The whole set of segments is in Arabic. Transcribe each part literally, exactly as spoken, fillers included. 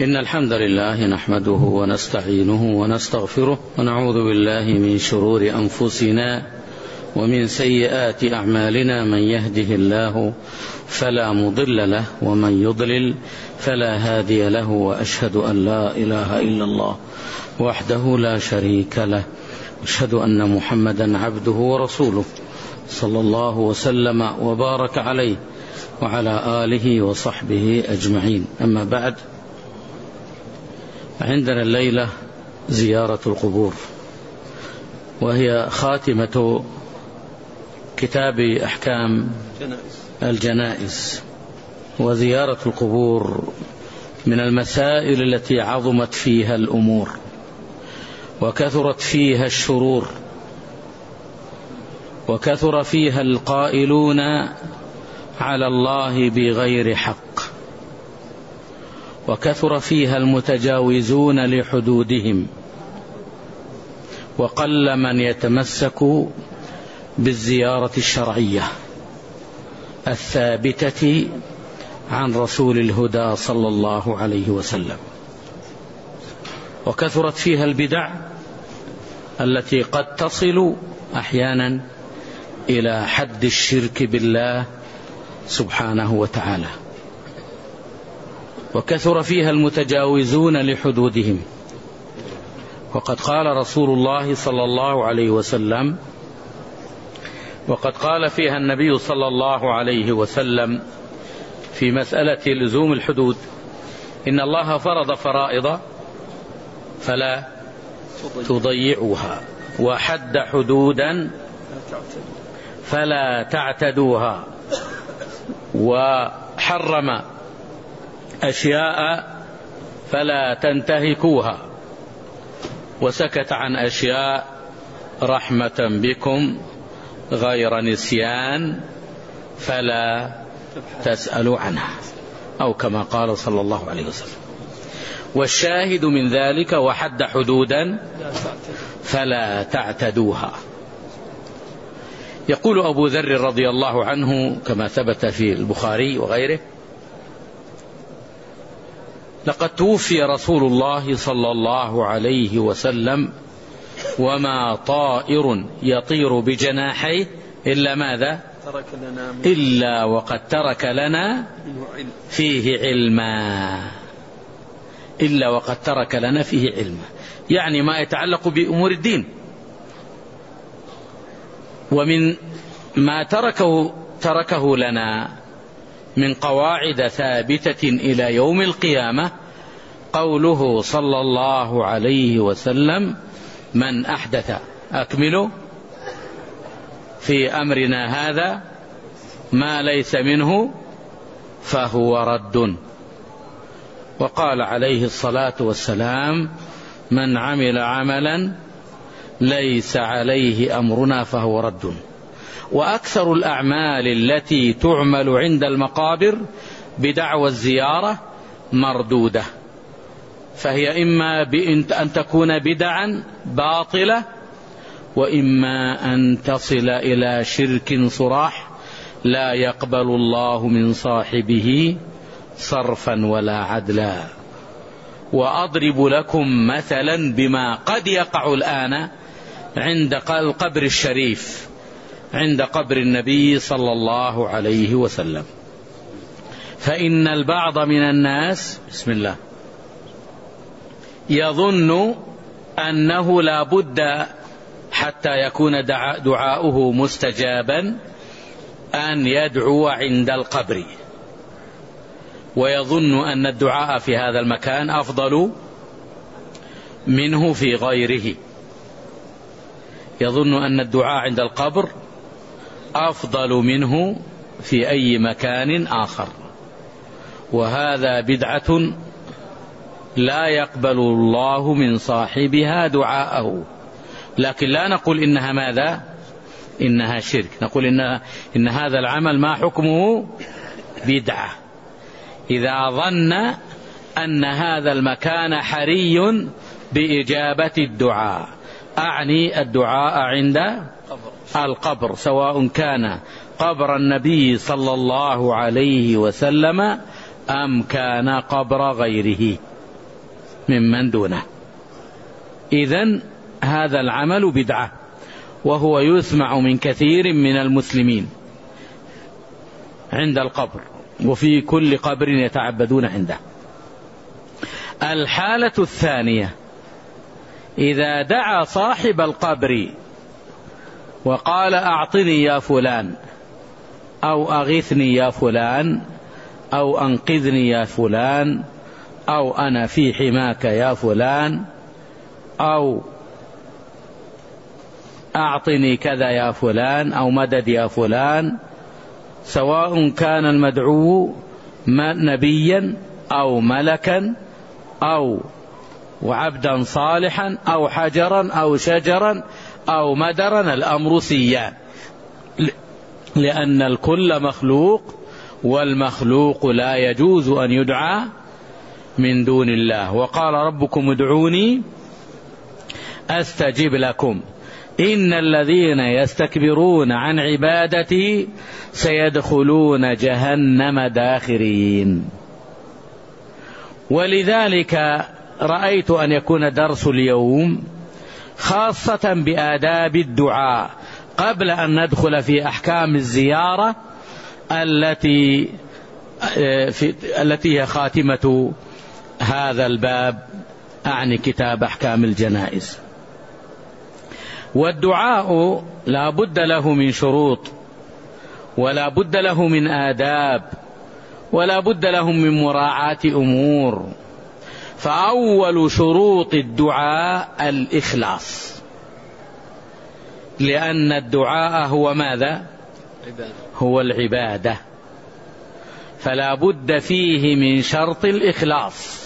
إن الحمد لله نحمده ونستعينه ونستغفره ونعوذ بالله من شرور أنفسنا ومن سيئات أعمالنا. من يهده الله فلا مضل له ومن يضلل فلا هادي له، وأشهد أن لا إله إلا الله وحده لا شريك له، أشهد أن محمدا عبده ورسوله صلى الله وسلم وبارك عليه وعلى آله وصحبه أجمعين. أما بعد، عندنا الليلة زيارة القبور، وهي خاتمة كتاب أحكام الجنائز. وزيارة القبور من المسائل التي عظمت فيها الأمور وكثرت فيها الشرور، وكثر فيها القائلون على الله بغير حق، وكثر فيها المتجاوزون لحدودهم، وقل من يتمسك بالزيارة الشرعية الثابتة عن رسول الهدى صلى الله عليه وسلم. وكثرت فيها البدع التي قد تصل أحيانا إلى حد الشرك بالله سبحانه وتعالى، وكثر فيها المتجاوزون لحدودهم. وقد قال رسول الله صلى الله عليه وسلم، وقد قال فيها النبي صلى الله عليه وسلم في مسألة لزوم الحدود: إن الله فرض فرائض فلا تضيعوها، وحد حدودا فلا تعتدوها، وحرم أشياء فلا تنتهكوها، وسكت عن أشياء رحمة بكم غير نسيان فلا تسألوا عنها، أو كما قال صلى الله عليه وسلم. والشاهد من ذلك: وحد حدودا فلا تعتدوها. يقول أبو ذر رضي الله عنه كما ثبت في البخاري وغيره: لقد توفي رسول الله صلى الله عليه وسلم وما طائر يطير بجناحيه إلا ماذا؟ إلا وقد ترك لنا فيه علما. إلا وقد ترك لنا فيه علما، يعني ما يتعلق بأمور الدين. ومن ما تركه تركه لنا من قواعد ثابتة إلى يوم القيامة قوله صلى الله عليه وسلم: من أحدث أكملوا في أمرنا هذا ما ليس منه فهو رد. وقال عليه الصلاة والسلام: من عمل عملا ليس عليه أمرنا فهو رد. وأكثر الأعمال التي تعمل عند المقابر بدعوى الزيارة مردودة، فهي إما بأن تكون بدعا باطلة، وإما أن تصل إلى شرك صراح لا يقبل الله من صاحبه صرفا ولا عدلا. وأضرب لكم مثلا بما قد يقع الآن عند القبر الشريف، عند قبر النبي صلى الله عليه وسلم. فإن البعض من الناس بسم الله يظن أنه لا بد حتى يكون دعاؤه مستجابا أن يدعو عند القبر، ويظن أن الدعاء في هذا المكان أفضل منه في غيره. يظن أن الدعاء عند القبر أفضل منه في أي مكان آخر، وهذا بدعة لا يقبل الله من صاحبها دعاءه. لكن لا نقول إنها ماذا؟ إنها شرك. نقول إن, إن هذا العمل ما حكمه؟ بدعة، إذا ظن أن هذا المكان حري بإجابة الدعاء، أعني الدعاء عند القبر، سواء كان قبر النبي صلى الله عليه وسلم أم كان قبر غيره. ممن دونه. إذن هذا العمل بدعة، وهو يسمع من كثير من المسلمين عند القبر، وفي كل قبر يتعبدون عنده. الحالة الثانية: إذا دعا صاحب القبر وقال أعطني يا فلان، أو أغثني يا فلان، أو أنقذني يا فلان، أو أنا في حماك يا فلان، أو أعطني كذا يا فلان، أو مدد يا فلان، سواء كان المدعو نبيا أو ملكا أو وعبدا صالحا أو حجرا أو شجرا أو مدرا، الأمر سيان، لأن الكل مخلوق، والمخلوق لا يجوز أن يدعى من دون الله. وقال ربكم ادعوني أستجب لكم إن الذين يستكبرون عن عبادتي سيدخلون جهنم داخرين. ولذلك رأيت أن يكون درس اليوم خاصة بآداب الدعاء قبل أن ندخل في أحكام الزيارة التي في التي هي خاتمة هذا الباب، أعني كتاب أحكام الجنائز. والدعاء لا بد له من شروط، ولا بد له من آداب، ولا بد له من مراعاة أمور. فأول شروط الدعاء الإخلاص، لأن الدعاء هو ماذا؟ هو العبادة، فلا بد فيه من شرط الإخلاص.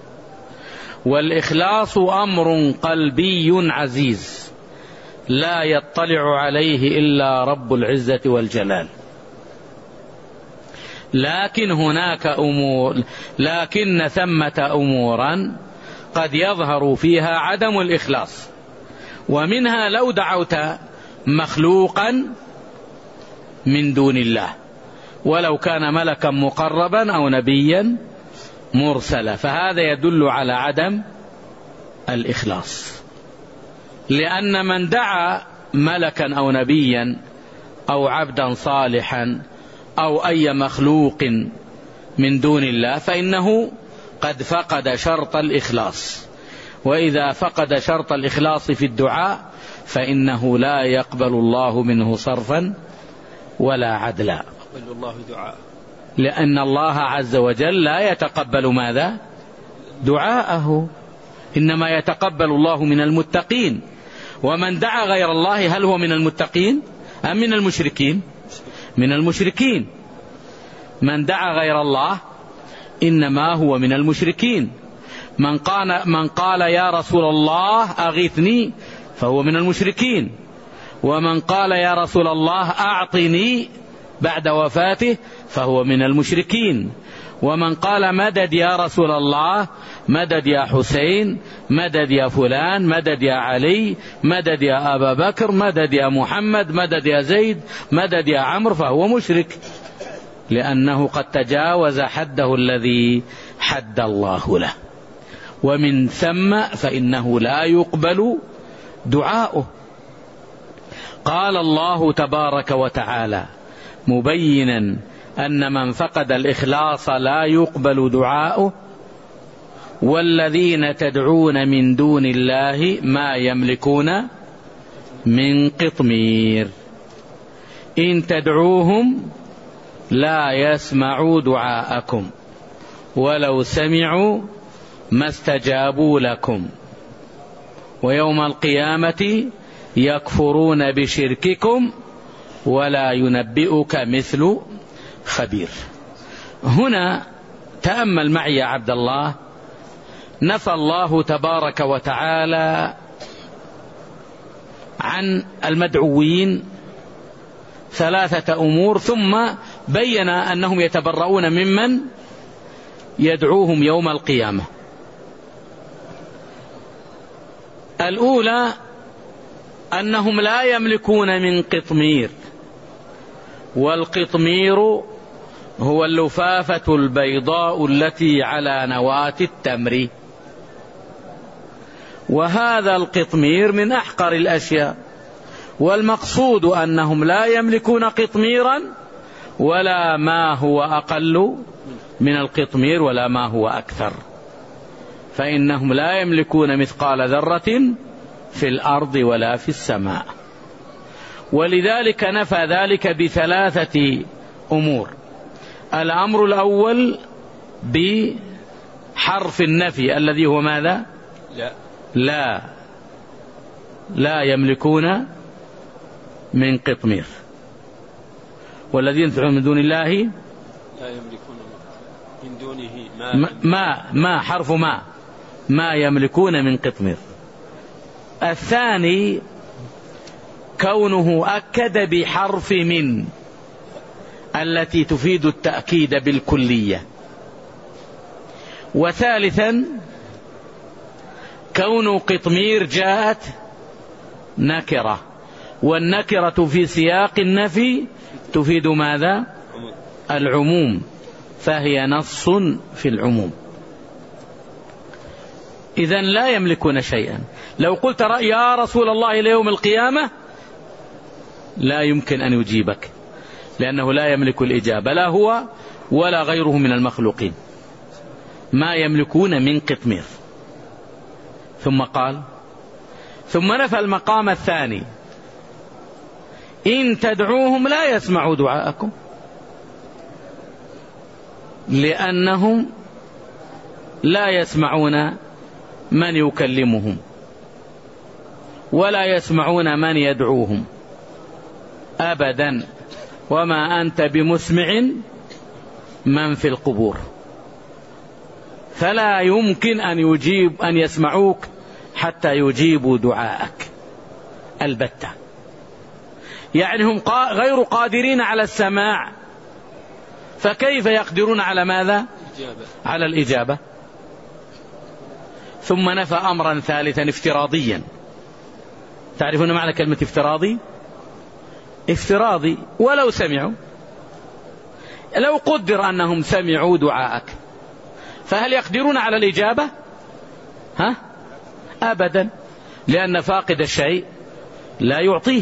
والإخلاص أمر قلبي عزيز لا يطلع عليه إلا رب العزة والجلال. لكن هناك أمور لكن ثمة أمورا قد يظهر فيها عدم الإخلاص، ومنها لو دعوت مخلوقا من دون الله، ولو كان ملكا مقربا أو نبيا مرسلا، فهذا يدل على عدم الإخلاص. لأن من دعا ملكا أو نبيا أو عبدا صالحا أو أي مخلوق من دون الله فإنه قد فقد شرط الإخلاص، وإذا فقد شرط الإخلاص في الدعاء فإنه لا يقبل الله منه صرفا ولا عدلا، لأن الله عز وجل لا يتقبل ماذا؟ دعاءه، إنما يتقبل الله من المتقين. ومن دعا غير الله هل هو من المتقين أم من المشركين؟ من المشركين. من دعا غير الله إنما هو من المشركين. من قال, من قال يا رسول الله أغثني فهو من المشركين. ومن قال يا رسول الله أعطني بعد وفاته فهو من المشركين. ومن قال مدد يا رسول الله، مدد يا حسين، مدد يا فلان، مدد يا علي، مدد يا أبا بكر، مدد يا محمد، مدد يا زيد، مدد يا عمرو، فهو مشرك، لأنه قد تجاوز حده الذي حد الله له، ومن ثم فإنه لا يقبل دعاؤه. قال الله تبارك وتعالى مبينا أن من فقد الإخلاص لا يقبل دعاؤه: والذين تدعون من دون الله ما يملكون من قطمير إن تدعوهم لا يسمعوا دعاءكم ولو سمعوا ما استجابوا لكم ويوم القيامة يكفرون بشرككم ولا ينبئك مثل خبير. هنا تأمل معي يا عبد الله، نفى الله تبارك وتعالى عن المدعوين ثلاثة أمور، ثم بين أنهم يتبرؤون ممن يدعوهم يوم القيامة. الأولى أنهم لا يملكون من قطمير، والقطمير هو اللفافة البيضاء التي على نواة التمر، وهذا القطمير من أحقر الأشياء، والمقصود أنهم لا يملكون قطميرا ولا ما هو أقل من القطمير ولا ما هو أكثر، فإنهم لا يملكون مثقال ذرة في الأرض ولا في السماء. ولذلك نفى ذلك بثلاثة أمور. الأمر الأول بحرف النفي الذي هو ماذا؟ لا لا, لا يملكون من قطمير. والذين تدعون من دون الله لا يملكون من دونه ما, ما, ما حرف ما ما يملكون من قطمير. الثاني كونه أكد بحرف من التي تفيد التأكيد بالكلية. وثالثا كون قطمير جاءت نكرة، والنكرة في سياق النفي تفيد ماذا؟ العموم، فهي نص في العموم. إذن لا يملكون شيئا. لو قلت يا رسول الله إلى يوم القيامة لا يمكن أن يجيبك، لأنه لا يملك الإجابة، لا هو ولا غيره من المخلوقين. ما يملكون من قطمير. ثم قال ثم نفى المقام الثاني: إن تدعوهم لا يسمعوا دعاءكم، لأنهم لا يسمعون من يكلمهم ولا يسمعون من يدعوهم أبدا، وما أنت بمسمع من في القبور، فلا يمكن أن يجيب أن يسمعوك حتى يجيبوا دعاءك البتة. يعني هم غير قادرين على السماع، فكيف يقدرون على ماذا؟ على الإجابة. ثم نفى أمرا ثالثا افتراضيا. تعرفون معنى كلمة افتراضي؟ افتراضي ولو سمعوا، لو قدر أنهم سمعوا دعاءك، فهل يقدرون على الإجابة؟ ها؟ أبدا، لأن فاقد الشيء لا يعطيه،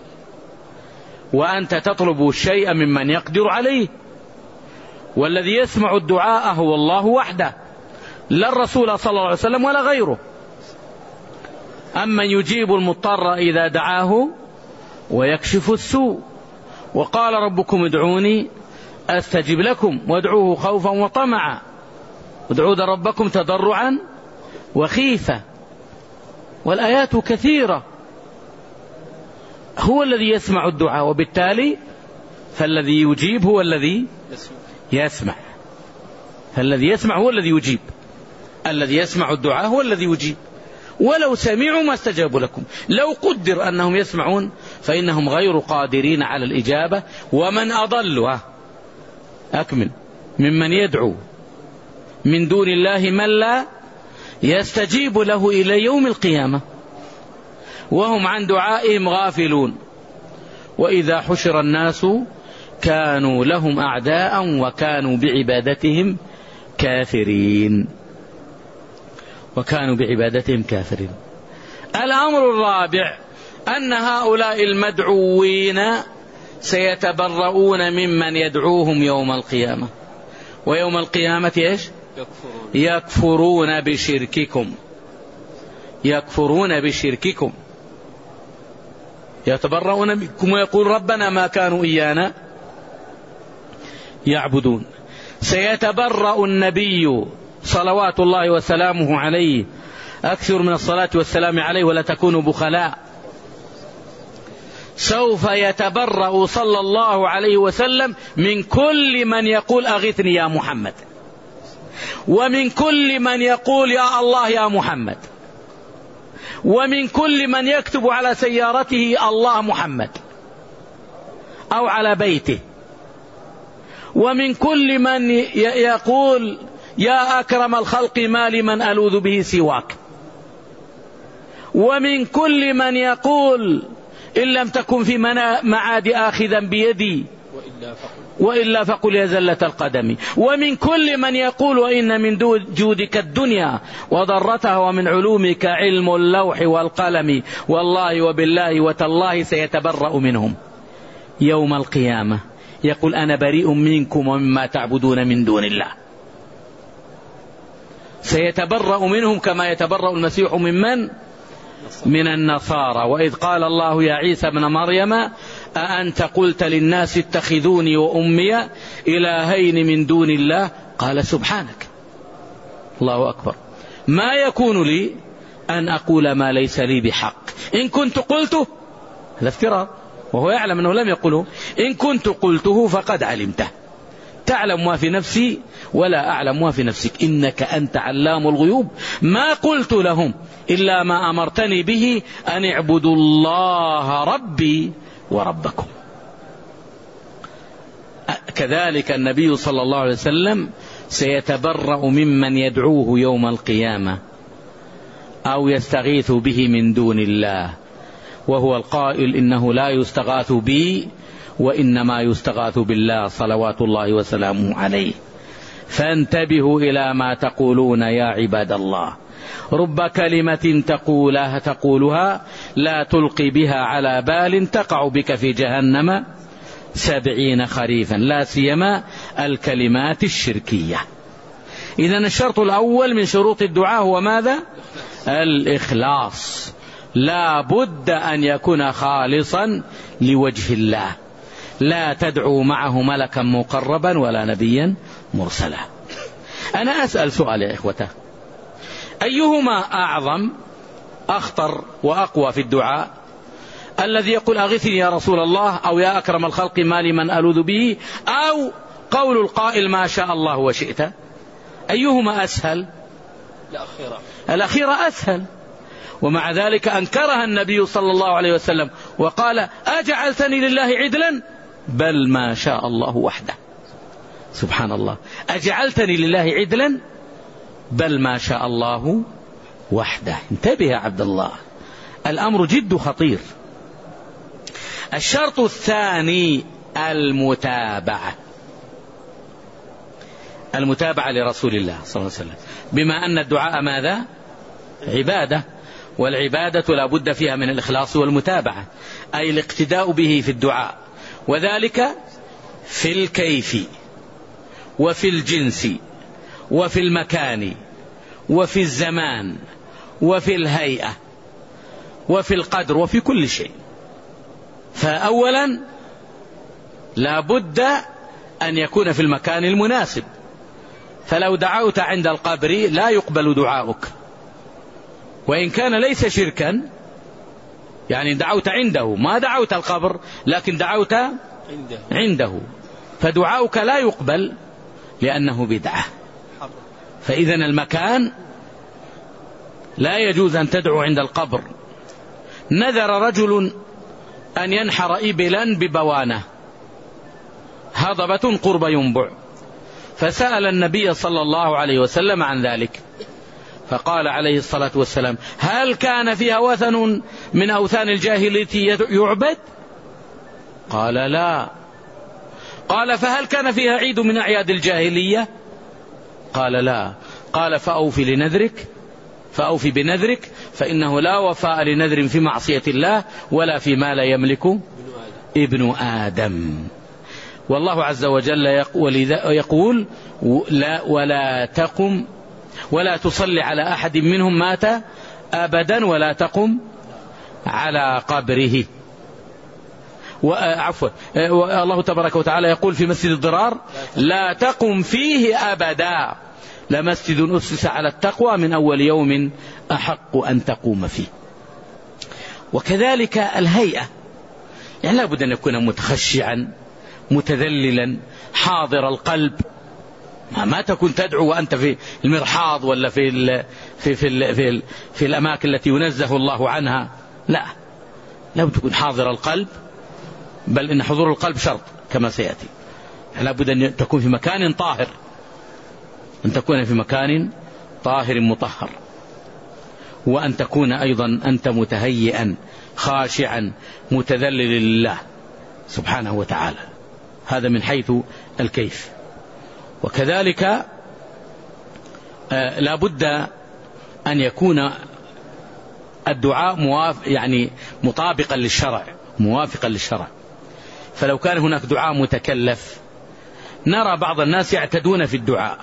وأنت تطلب الشيء ممن يقدر عليه، والذي يسمع الدعاء هو الله وحده، لا الرسول صلى الله عليه وسلم ولا غيره. أمن يجيب المضطر إذا دعاه ويكشف السوء، وقال ربكم ادعوني أستجب لكم وادعوه خوفا وطمعا ادعوا ربكم تضرعا وخيفة، والآيات كثيرة. هو الذي يسمع الدعاء، وبالتالي فالذي يجيب هو الذي يسمع، فالذي يسمع هو الذي يجيب، الذي يسمع الدعاء هو الذي يجيب. ولو سمعوا ما استجابوا لكم. لو قدر أنهم يسمعون فإنهم غير قادرين على الإجابة. ومن أضل أكمل ممن يدعو من دون الله من لا يستجيب له إلى يوم القيامة وهم عن دعائهم غافلون، وإذا حشر الناس كانوا لهم أعداء وكانوا بعبادتهم كافرين وكانوا بعبادتهم كافرين. الأمر الرابع أن هؤلاء المدعوين سيتبرؤون ممن يدعوهم يوم القيامة، ويوم القيامة إيش؟ يكفرون. يكفرون بشرككم، يكفرون بشرككم، يتبرؤون منكم ويقول ربنا ما كانوا إيانا يعبدون. سيتبرأ النبي صلوات الله وسلامه عليه، أكثر من الصلاة والسلام عليه ولا تكونوا بخلاء. سوف يتبرأ صلى الله عليه وسلم من كل من يقول أغثني يا محمد، ومن كل من يقول يا الله يا محمد، ومن كل من يكتب على سيارته الله محمد أو على بيته، ومن كل من يقول يا أكرم الخلق ما لمن ألوذ به سواك، ومن كل من يقول إن لم تكن في معادي آخذا بيدي وإلا فقل يا زلة القدم. ومن كل من يقول وإن من جودك الدنيا وضرتها ومن علومك علم اللوح والقلم والله وبالله وتالله سيتبرأ منهم يوم القيامة، يقول أنا بريء منكم ومما تعبدون من دون الله. سيتبرأ منهم كما يتبرأ المسيح من من؟ من النصارى. وإذ قال الله يا عيسى ابن مريم أأنت قلت للناس اتخذوني وأمي إلهين من دون الله قال سبحانك. الله أكبر. ما يكون لي أن أقول ما ليس لي بحق، إن كنت قلته هذا افتراء، وهو يعلم أنه لم يقله. إن كنت قلته فقد علمته، تعلم ما في نفسي ولا أعلم ما في نفسك، إنك أنت علام الغيوب. ما قلت لهم إلا ما أمرتني به أن اعبدوا الله ربي وربكم. كذلك النبي صلى الله عليه وسلم سيتبرأ ممن يدعوه يوم القيامة أو يستغيث به من دون الله، وهو القائل إنه لا يستغاث بي وإنما يستغاث بالله صلوات الله وسلامه عليه. فانتبهوا إلى ما تقولون يا عباد الله. رب كلمة تقولها تقولها لا تلقي بها على بال تقع بك في جهنم سبعين خريفا، لا سيما الكلمات الشركية. إذن الشرط الأول من شروط الدعاء هو ماذا؟ الإخلاص. لا بد أن يكون خالصا لوجه الله، لا تدعو معه ملكا مقربا ولا نبيا مرسلا. أنا أسأل سؤال يا إخوته، أيهما أعظم أخطر وأقوى في الدعاء؟ الذي يقول أغثني يا رسول الله أو يا أكرم الخلق ما لي من ألوذ به، أو قول القائل ما شاء الله وشئت؟ أيهما أسهل؟ الأخيرة. الأخيرة أسهل، ومع ذلك أنكرها النبي صلى الله عليه وسلم وقال أجعلتني لله عدلا بل ما شاء الله وحده. سبحان الله، أجعلتني لله عدلا بل ما شاء الله وحده. انتبه يا عبد الله، الأمر جد خطير. الشرط الثاني المتابعة، المتابعة لرسول الله صلى الله عليه وسلم، بما أن الدعاء ماذا؟ عبادة، والعبادة لا بد فيها من الإخلاص والمتابعة، أي الاقتداء به في الدعاء، وذلك في الكيف وفي الجنس وفي المكان وفي الزمان وفي الهيئة وفي القدر وفي كل شيء. فأولا لا بد أن يكون في المكان المناسب، فلو دعوت عند القبر لا يقبل دعاؤك، وإن كان ليس شركا، يعني دعوت عنده ما دعوت القبر لكن دعوت عنده, عنده فدعاؤك لا يقبل لأنه بدعة. فإذن المكان لا يجوز أن تدعو عند القبر. نذر رجل أن ينحر إبلا ببوانة هضبة قرب ينبع، فسأل النبي صلى الله عليه وسلم عن ذلك، فقال عليه الصلاة والسلام هل كان فيها وثن من أوثان الجاهلية يعبد؟ قال لا. قال فهل كان فيها عيد من أعياد الجاهلية؟ قال لا. قال فأوفي لنذرك فأوفي بنذرك فإنه لا وفاء لنذر في معصية الله ولا فيما لا يملك ابن آدم. والله عز وجل يقول لا ولا تقم ولا تصلي على أحد منهم مات أبدا ولا تقم على قبره. عفوا، الله تبارك وتعالى يقول في مسجد الضرار لا تقم فيه أبدا لمسجد أسس على التقوى من أول يوم أحق أن تقوم فيه. وكذلك الهيئة، يعني لا بد أن يكون متخشعا متذللا حاضر القلب، ما تكون تدعو وأنت في المرحاض ولا في ال في في ال في, ال في الأماكن التي ينزه الله عنها، لا، لا بد تكون حاضر القلب، بل إن حضور القلب شرط كما سيأتي. لا بد أن تكون في مكان طاهر، أن تكون في مكان طاهر مطهر، وأن تكون أيضا أنت متهيئا خاشعا متذلل لله سبحانه وتعالى. هذا من حيث الكيف. وكذلك آه لا بد أن يكون الدعاء موافق يعني مطابقا للشرع موافقا للشرع. فلو كان هناك دعاء متكلف نرى بعض الناس يعتدون في الدعاء.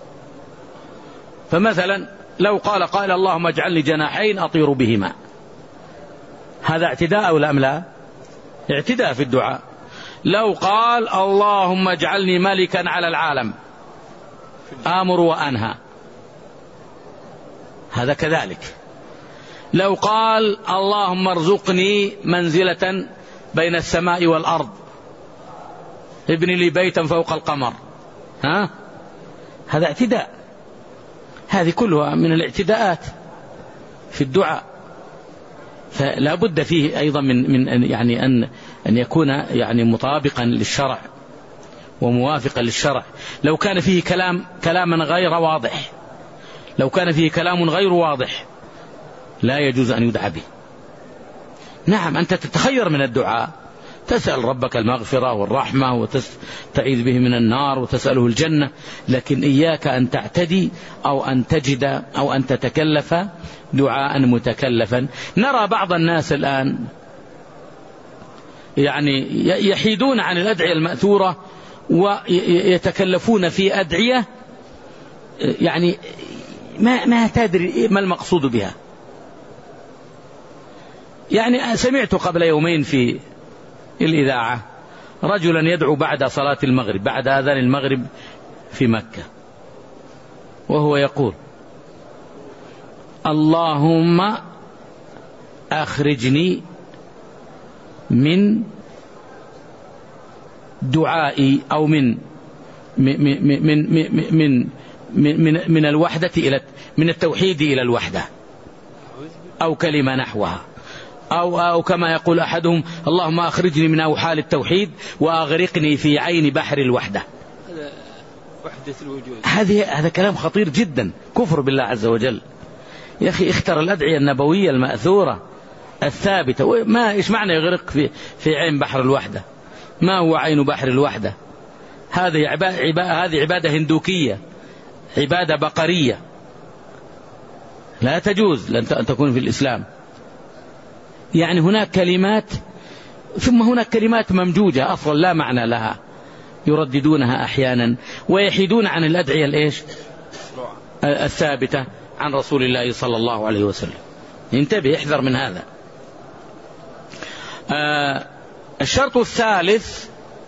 فمثلا لو قال قائل اللهم اجعل لي جناحين أطير بهما، هذا اعتداء أو لا؟ لا، اعتداء في الدعاء. لو قال اللهم اجعلني ملكا على العالم آمر وأنهى، هذا كذلك. لو قال اللهم ارزقني منزلة بين السماء والأرض ابن لي بيتا فوق القمر، ها؟ هذا اعتداء. هذه كلها من الاعتداءات في الدعاء. فلا بد فيه أيضا من من يعني أن أن يكون يعني مطابقا للشرع وموافقا للشرع. لو كان فيه كلام كلاما غير واضح لو كان فيه كلام غير واضح لا يجوز أن يدعى به. نعم، أنت تتخير من الدعاء، تسأل ربك المغفرة والرحمة وتستعيذ به من النار وتسأله الجنة، لكن إياك أن تعتدي أو أن تجد أو أن تتكلف دعاء متكلفا. نرى بعض الناس الآن يعني يحيدون عن الأدعية المأثورة ويتكلفون في أدعية يعني ما ما تدري ما المقصود بها. يعني سمعت قبل يومين في الإذاعة رجلا يدعو بعد صلاة المغرب، بعد أذان المغرب في مكة، وهو يقول اللهم أخرجني من دعائي أو من من من من من من, من الوحدة إلى من التوحيد إلى الوحدة، أو كلمة نحوها، أو, أو كما يقول أحدهم اللهم أخرجني من أوحال التوحيد وأغرقني في عين بحر الوحدة. وحدة الوجود. هذه هذا كلام خطير جدا، كفر بالله عز وجل. يا أخي اختر الأدعية النبوية المأثورة الثابتة. ما إيش معنى يغرق في في عين بحر الوحدة؟ ما هو عين بحر الوحدة؟ هذه عبادة هذه عبادة هندوكية، عبادة بقرية، لا تجوز لن تكون في الإسلام. يعني هناك كلمات ثم هناك كلمات ممجوجة أصلا لا معنى لها يرددونها أحيانا ويحيدون عن الأدعية الإيش الثابتة عن رسول الله صلى الله عليه وسلم. انتبه، احذر من هذا. آه الشرط الثالث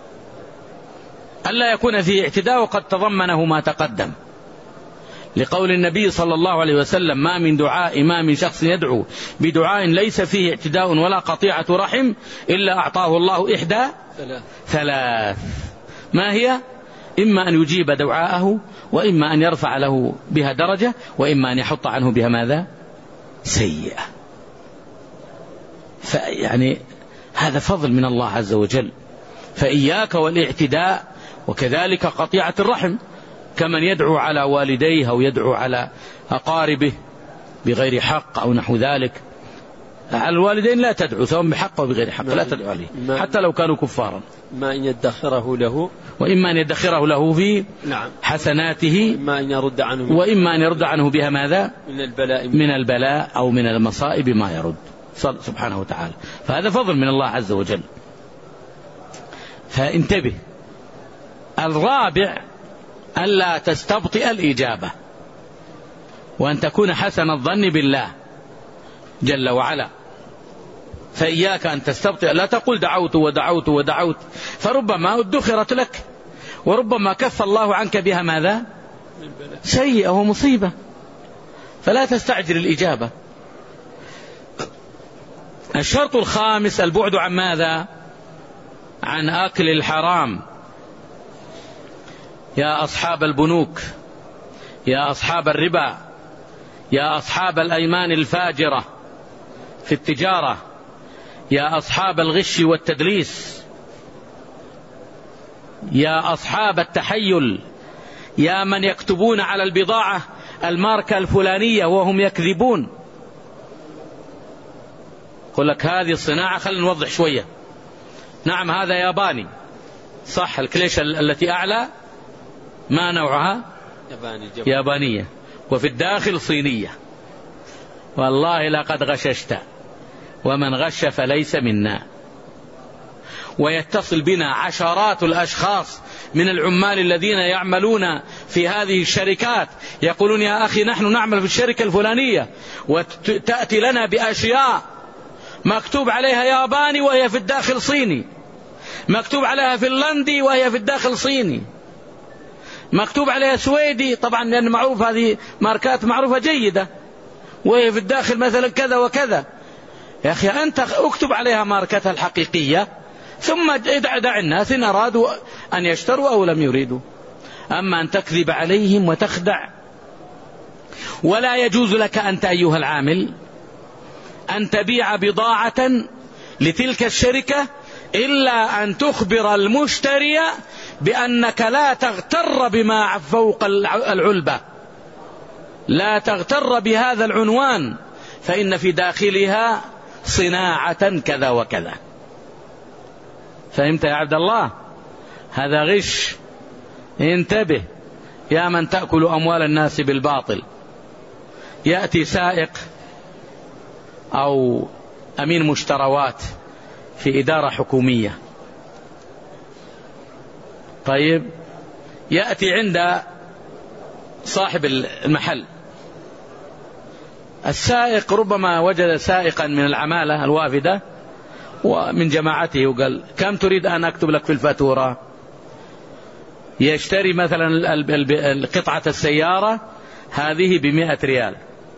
ألا يكون فيه اعتداء، وقد تضمنه ما تقدم، لقول النبي صلى الله عليه وسلم ما من دعاء ما من شخص يدعو بدعاء ليس فيه اعتداء ولا قطيعة رحم إلا أعطاه الله إحدى ثلاث. ما هي؟ إما أن يجيب دعاءه، وإما أن يرفع له بها درجة، وإما أن يحط عنه بها ماذا؟ سيئة. فيعني هذا فضل من الله عز وجل. فإياك والاعتداء، وكذلك قطيعة الرحم، كمن يدعو على والديه أو يدعو على أقاربه بغير حق أو نحو ذلك. على الوالدين لا تدعو سواء بحق أو بغير حق، لا تدعو عليه حتى لو كانوا كفارا. ما أن يدخره له، وإما أن يدخره له في حسناته، وإما أن يرد عنه وإما أن يرد عنه بها ماذا؟ من البلاء من البلاء أو من المصائب ما يرد سبحانه وتعالى. فهذا فضل من الله عز وجل. فانتبه. الرابع ألا تستبطئ الإجابة، وأن تكون حسن الظن بالله جل وعلا. فإياك أن تستبطئ، لا تقول دعوت ودعوت ودعوت، فربما ادخرت لك، وربما كف الله عنك بها ماذا؟ سيئة ومصيبة. فلا تستعجل الإجابة. الشرط الخامس البعد عن ماذا؟ عن أكل الحرام. يا أصحاب البنوك، يا أصحاب الربا، يا أصحاب الأيمان الفاجرة في التجارة، يا أصحاب الغش والتدليس، يا أصحاب التحيل، يا من يكتبون على البضاعة الماركة الفلانية وهم يكذبون. يقول لك هذه الصناعة، خلينا نوضح شوية، نعم هذا ياباني، صح. الكليشة التي أعلى ما نوعها؟ ياباني يابانية، وفي الداخل صينية. والله لقد غششت، ومن غش فليس منا. ويتصل بنا عشرات الأشخاص من العمال الذين يعملون في هذه الشركات يقولون يا أخي نحن نعمل في الشركة الفلانية، وتأتي لنا بأشياء مكتوب عليها ياباني وهي في الداخل صيني، مكتوب عليها فنلندي وهي في الداخل صيني، مكتوب عليها سويدي طبعا لأن معروف هذه ماركات معروفة جيدة، وهي في الداخل مثلا كذا وكذا. يا أخي أنت اكتب عليها ماركتها الحقيقية ثم دع الناس إن أرادوا أن يشتروا أو لم يريدوا. أما أن تكذب عليهم وتخدع. ولا يجوز لك أنت أيها العامل أن تبيع بضاعة لتلك الشركة إلا أن تخبر المشتري بأنك لا تغتر بما فوق العلبة، لا تغتر بهذا العنوان، فإن في داخلها صناعة كذا وكذا. فهمت يا عبد الله؟ هذا غش. انتبه يا من تأكل أموال الناس بالباطل. يأتي سائق أو أمين مشتروات في إدارة حكومية، طيب يأتي عند صاحب المحل. السائق ربما وجد سائقا من العمالة الوافدة ومن جماعته وقال كم تريد أن أكتب لك في الفاتورة؟ يشتري مثلا قطعة السيارة هذه بمئة ريال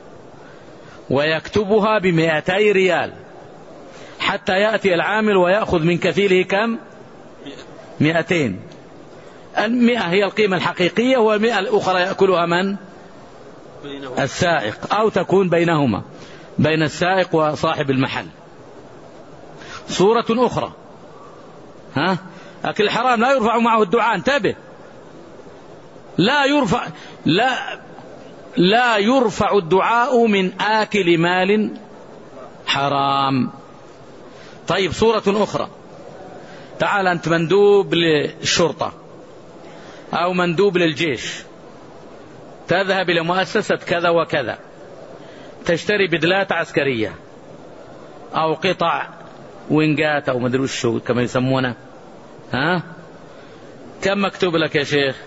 ويكتبها بمئتي ريال، حتى يأتي العامل ويأخذ من كفيله كم؟ مئتين. المئة هي القيمة الحقيقية والمئة الأخرى يأكلها من؟ السائق، أو تكون بينهما بين السائق وصاحب المحل. صورة أخرى، ها؟ أكل الحرام لا يرفع معه الدعاء. انتبه، لا يرفع لا لا يرفع الدعاء من آكل مال حرام. طيب صورة أخرى، تعال أنت مندوب للشرطة أو مندوب للجيش، تذهب إلى مؤسسة كذا وكذا تشتري بدلات عسكرية أو قطع وينجات أو مدري وشو كما يسمونه، ها؟ كم مكتوب لك يا شيخ؟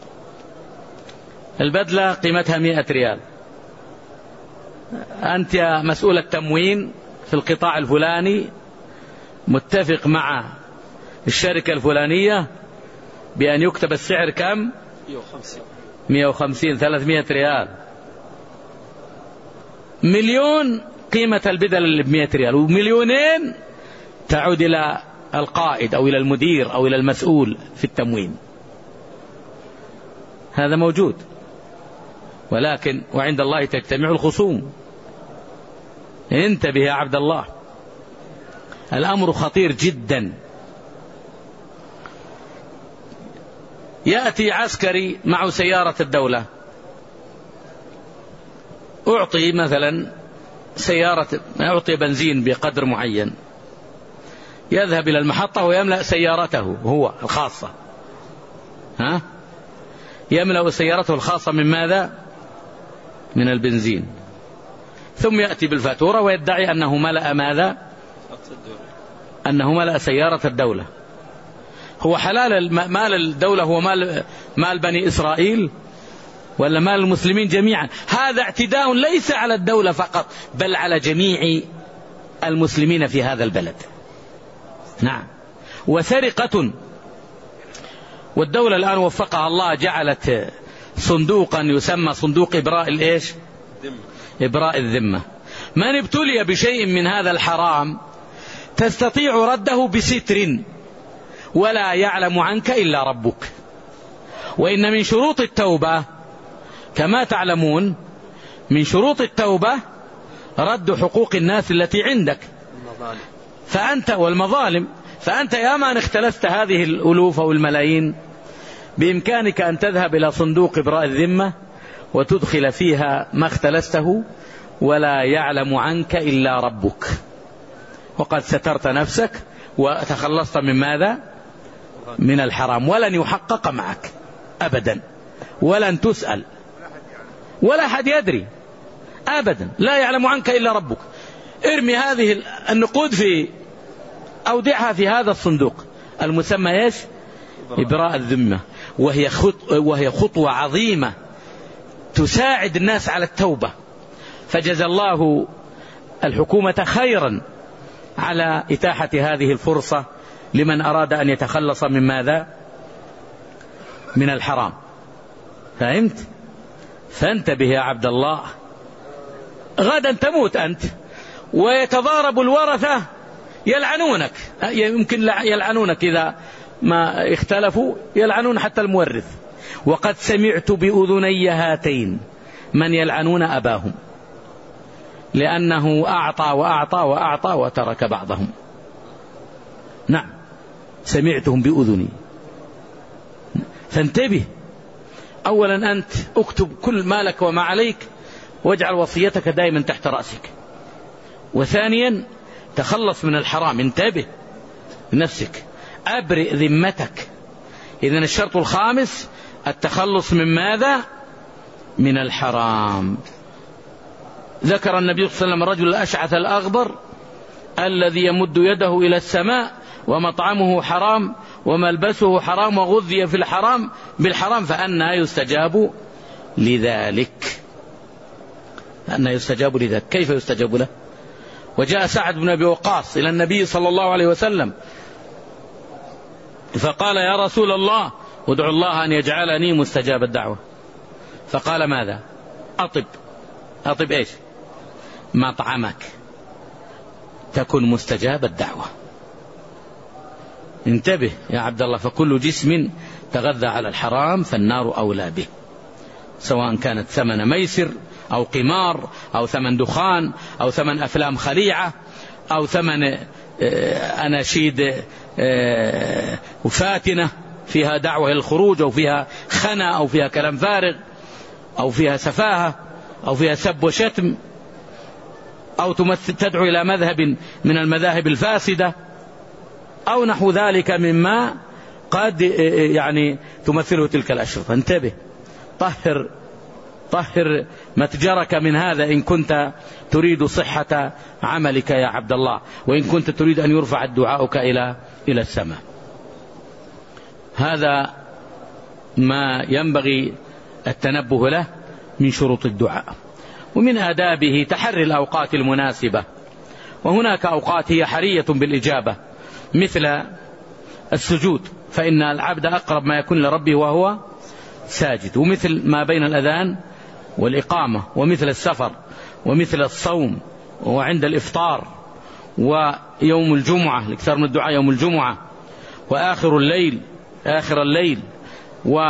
البدلة قيمتها مئة ريال. أنت يا مسؤول التموين في القطاع الفلاني متفق مع الشركة الفلانية بأن يكتب السعر كم؟ مئة وخمسين ثلاثمائة ريال. مليون قيمة البدل اللي بمئة ريال، ومليونين تعود إلى القائد أو إلى المدير أو إلى المسؤول في التموين. هذا موجود، ولكن وعند الله تجتمع الخصوم. انتبه يا عبد الله، الأمر خطير جدا. يأتي عسكري معه سيارة الدولة، أعطي مثلا سيارة، أعطي بنزين بقدر معين، يذهب إلى المحطة ويملأ سيارته هو الخاصة، ها؟ يملأ سيارته الخاصة من ماذا؟ من البنزين، ثم يأتي بالفاتورة ويدعي أنه ملأ ماذا؟ أنه ملأ سيارة الدولة. هو حلال مال الدولة هو مال مال بني إسرائيل ولا مال المسلمين جميعا؟ هذا اعتداء ليس على الدولة فقط بل على جميع المسلمين في هذا البلد. نعم، وسرقة. والدولة الآن وفقها الله جعلت صندوقا يسمى صندوق إبراء الإيش؟ إبراء الذمة. من ابتلي بشيء من هذا الحرام تستطيع رده بستر ولا يعلم عنك إلا ربك. وإن من شروط التوبة كما تعلمون، من شروط التوبة رد حقوق الناس التي عندك، فأنت والمظالم. فأنت يا من اختلست هذه الألوف أو الملايين بإمكانك أن تذهب إلى صندوق إبراء الذمة وتدخل فيها ما اختلسته ولا يعلم عنك إلا ربك، وقد سترت نفسك وتخلصت من ماذا؟ من الحرام، ولن يحقق معك أبدا، ولن تسأل، ولا أحد يدري أبدا، لا يعلم عنك إلا ربك. ارمي هذه النقود في أودعها في هذا الصندوق المسمى إيش؟ إبراء الذمة، وهي وهي خطوة عظيمة تساعد الناس على التوبة. فجزى الله الحكومة خيرا على إتاحة هذه الفرصة لمن أراد أن يتخلص من ماذا؟ من الحرام. فهمت؟ فانتبه يا عبد الله، غدا تموت أنت ويتضارب الورثة يلعنونك، يمكن يلعنونك إذا ما اختلفوا، يلعنون حتى المورث. وقد سمعت بأذني هاتين من يلعنون أباهم، لأنه أعطى وأعطى وأعطى وترك بعضهم. نعم سمعتهم بأذني. فانتبه، أولا أنت اكتب كل مالك وما عليك، واجعل وصيتك دائما تحت رأسك. وثانيا تخلص من الحرام، انتبه لنفسك، أبرئ ذمتك. إذن الشرط الخامس التخلص من ماذا؟ من الحرام. ذكر النبي صلى الله عليه وسلم الرجل الأشعث الأغبر الذي يمد يده إلى السماء ومطعمه حرام وملبسه حرام وغذي في الحرام بالحرام، فأنى يستجاب لذلك؟ أنى يستجاب لذلك؟ كيف يستجاب له؟ وجاء سعد بن أبي وقاص إلى النبي صلى الله عليه وسلم فقال: يا رسول الله ادعو الله أن يجعلني مستجاب الدعوة. فقال: ماذا؟ أطب. أطب إيش؟ مطعمك تكن مستجاب الدعوة. انتبه يا عبد الله، فكل جسم تغذى على الحرام فالنار أولى به، سواء كانت ثمن ميسر أو قمار أو ثمن دخان أو ثمن أفلام خليعة أو ثمن أناشيد وفاتنة فيها دعوة إلى الخروج أو فيها خنا أو فيها كلام فارغ أو فيها سفاهة أو فيها سب وشتم أو تدعو إلى مذهب من المذاهب الفاسدة أو نحو ذلك مما قد يعني تمثله تلك الأشرطة. انتبه، طهر طهر متجرك من هذا إن كنت تريد صحة عملك يا عبد الله، وإن كنت تريد أن يرفع دعاؤك إلى إلى السماء. هذا ما ينبغي التنبه له من شروط الدعاء. ومن آدابه تحري الأوقات المناسبة، وهناك أوقات هي حرية بالإجابة مثل السجود، فإن العبد أقرب ما يكون لربه وهو ساجد، ومثل ما بين الأذان والإقامة، ومثل السفر، ومثل الصوم، وعند الإفطار، ويوم الجمعة الإكثار من الدعاء يوم الجمعة، وآخر الليل آخر الليل و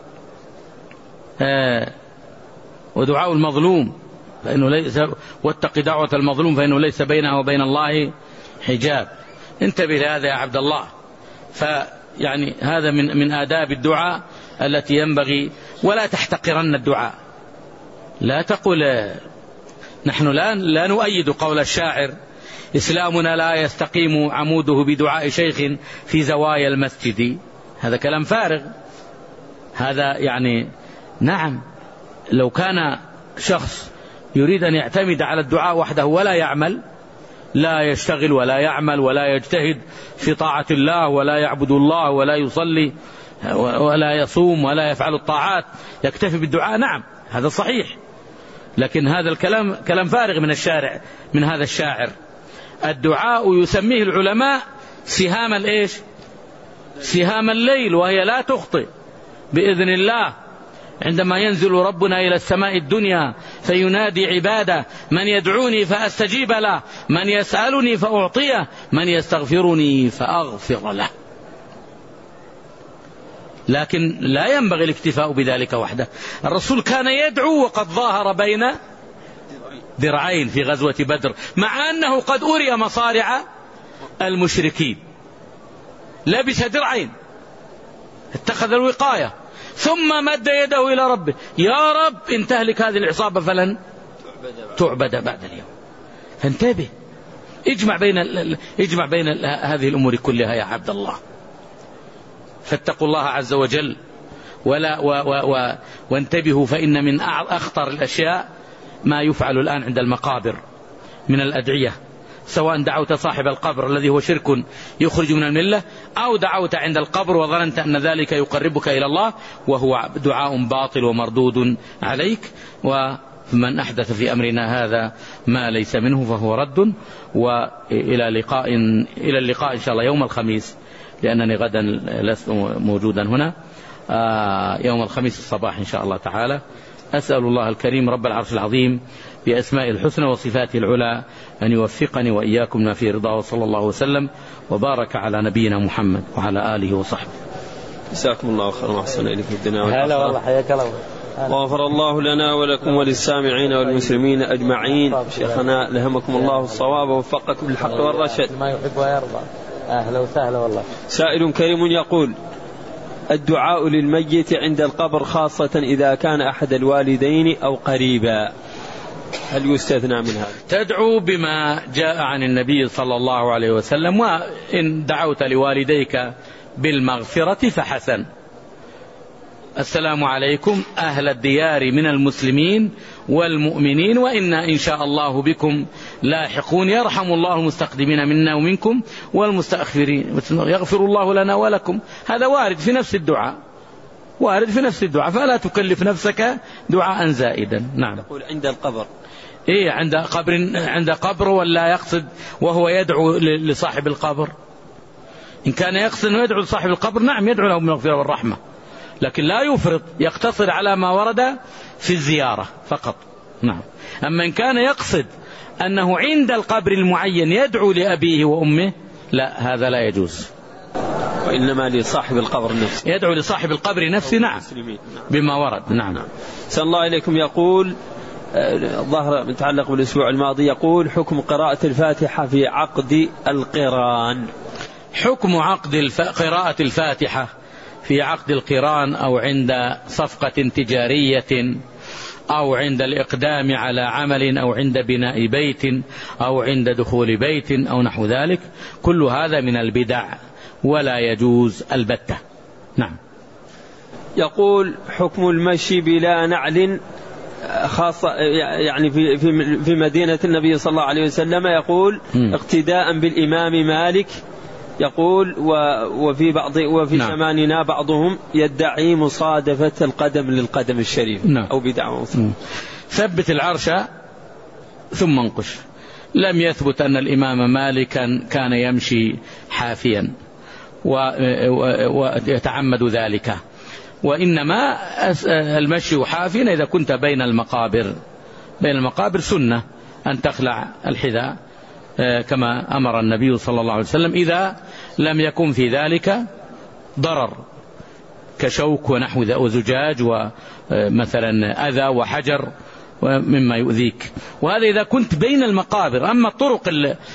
آه ودعاء المظلوم فإنه ليس، واتق دعوة المظلوم فإنه ليس بينها وبين الله حجاب. انتبه لهذا يا عبد الله. فيعني هذا من من آداب الدعاء التي ينبغي، ولا تحتقرن الدعاء. لا تقل نحن لا لا نؤيد قول الشاعر: إسلامنا لا يستقيم عموده بدعاء شيخ في زوايا المسجد. هذا كلام فارغ. هذا يعني نعم، لو كان شخص يريد أن يعتمد على الدعاء وحده ولا يعمل، لا يشتغل ولا يعمل ولا يجتهد في طاعة الله ولا يعبد الله ولا يصلي ولا يصوم ولا يفعل الطاعات، يكتفي بالدعاء، نعم هذا صحيح، لكن هذا الكلام كلام فارغ من الشارع من هذا الشاعر. الدعاء يسميه العلماء سهام الإيش؟ سهام الليل، وهي لا تخطئ بإذن الله. عندما ينزل ربنا إلى السماء الدنيا فينادي عباده: من يدعوني فأستجيب له، من يسألني فأعطيه، من يستغفرني فأغفر له. لكن لا ينبغي الاكتفاء بذلك وحده. الرسول كان يدعو وقد ظاهر بين ذراعين في غزوة بدر، مع أنه قد أري مصارع المشركين، لبس درعين، اتخذ الوقاية، ثم مد يده إلى ربه: يا رب إن تهلك هذه العصابة فلن تعبد بعد اليوم. فانتبه، اجمع بين اجمع بين هذه الأمور كلها يا عبد الله. فاتقوا الله عز وجل ولا و و و وانتبهوا، فإن من أخطر الأشياء ما يفعل الآن عند المقابر من الأدعية، سواء دعوت صاحب القبر الذي هو شرك يخرج من الملة، أو دعوت عند القبر وظننت أن ذلك يقربك إلى الله، وهو دعاء باطل ومردود عليك. ومن أحدث في أمرنا هذا ما ليس منه فهو رد. وإلى لقاء إلى اللقاء إن شاء الله يوم الخميس، لأنني غدا لست موجودا هنا، يوم الخميس الصباح إن شاء الله تعالى. أسأل الله الكريم رب العرش العظيم بأسماء الحسنى وصفاته العلى أن يوفقني وإياكم ما فيه رضاه، وصلى الله وسلم وبارك على نبينا محمد وعلى آله وصحبه. جزاكم الله خيرا وأحسن إليكم في الدنيا والآخرة. هلا والله، حياك الله. غفر الله لنا ولكم وللسامعين والمسلمين أجمعين. شيخنا لهمكم الله الصواب ووفقكم للحق والرشد. ما يحب ويرضى. أهلا وسهلا والله. سائل كريم يقول: الدعاء للميت عند القبر خاصة إذا كان أحد الوالدين أو قريبا، هل يستثنى من هذا؟ تدعو بما جاء عن النبي صلى الله عليه وسلم، وإن دعوت لوالديك بالمغفرة فحسن. السلام عليكم أهل الديار من المسلمين والمؤمنين، وإنا إن شاء الله بكم لاحقون، يرحم الله المستقدمين منا ومنكم والمستأخرين، يغفر الله لنا ولكم. هذا وارد في نفس الدعاء، وارد في نفس الدعاء، فلا تكلف نفسك دعاء زائدا. نعم. يقول عند القبر. إيه، عند قبر، عند قبر، ولا يقصد وهو يدعو لصاحب القبر؟ إن كان يقصد أنه يدعو لصاحب القبر نعم يدعو له بالمغفرة والرحمة، لكن لا يفرط، يقتصر على ما ورد في الزيارة فقط. نعم. أما إن كان يقصد أنه عند القبر المعين يدعو لأبيه وأمه، لا، هذا لا يجوز، وإنما لصاحب القبر نفسه، يدعو لصاحب القبر نفسه. نعم، بما ورد. نعم. سأل الله إليكم. يقول ظهر متعلق بالأسبوع الماضي، يقول: حكم قراءة الفاتحة في عقد القران. حكم عقد الف... قراءة الفاتحة في عقد القران، أو عند صفقة تجارية، أو عند الإقدام على عمل، أو عند بناء بيت، أو عند دخول بيت، أو نحو ذلك، كل هذا من البدع ولا يجوز البتة. نعم. يقول: حكم المشي بلا نعل، خاصة يعني في في في مدينة النبي صلى الله عليه وسلم، يقول م. اقتداء بالإمام مالك، يقول وفي بعض وفي نعم. زماننا بعضهم يدعي مصادفة القدم للقدم الشريف. نعم. أو بدعوة. ثبت العرش ثم انقش. لم يثبت أن الإمام مالكا كان يمشي حافيا ويتعمد ذلك، وإنما المشي حافيا إذا كنت بين المقابر. بين المقابر سنة أن تخلع الحذاء كما أمر النبي صلى الله عليه وسلم، إذا لم يكن في ذلك ضرر كشوك ونحو ذا وزجاج ومثلا أذى وحجر مما يؤذيك، وهذا إذا كنت بين المقابر. أما الطرق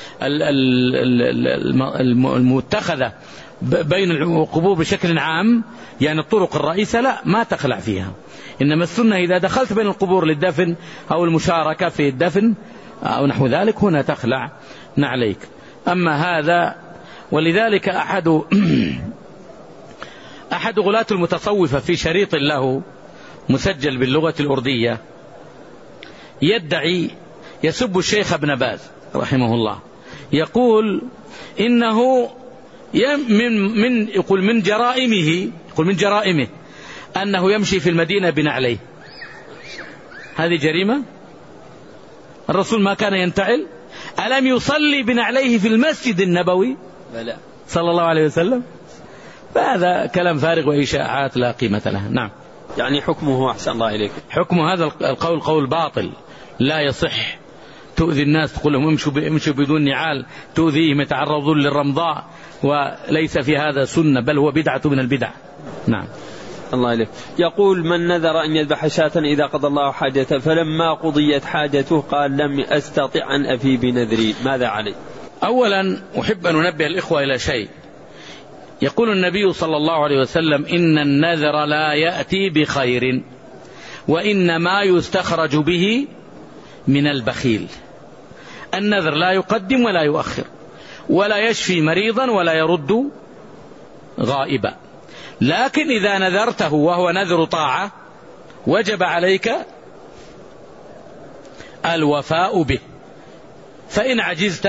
المتخذة بين القبور بشكل عام، يعني الطرق الرئيسة، لا، ما تخلع فيها. إنما السنة إذا دخلت بين القبور للدفن أو المشاركة في الدفن أو نحو ذلك، هنا تخلع نعليك. أما هذا، ولذلك أحد أحد غلاة المتصوفة في شريط له مسجل باللغة الأردية يدعي، يسب الشيخ ابن باز رحمه الله، يقول إنه من من يقول من جرائمه يقول من جرائمه أنه يمشي في المدينة بنعليه. هذه جريمة؟ الرسول ما كان ينتعل؟ ألم يصلي بنعليه في المسجد النبوي صلى الله عليه وسلم؟ فهذا كلام فارغ وإشاعات لا قيمة لها. نعم. يعني حكمه أحسن الله إليك، حكم هذا القول قول باطل لا يصح. تؤذي الناس، تقول لهم امشوا امشوا بدون نعال، تؤذيهم، يتعرضون للرمضاء، وليس في هذا سنة، بل هو بدعة من البدع. نعم. الله إليك. يقول: من نذر أن يذبح شاة إذا قضى الله حاجته، فلما قضيت حاجته قال لم أستطع أن أفي بنذري، ماذا عليه؟ أولا أحب أن أنبه الإخوة إلى شيء. يقول النبي صلى الله عليه وسلم: إن النذر لا يأتي بخير، وإنما يستخرج به من البخيل. النذر لا يقدم ولا يؤخر، ولا يشفي مريضا ولا يرد غائبا. لكن إذا نذرته وهو نذر طاعة وجب عليك الوفاء به، فإن عجزت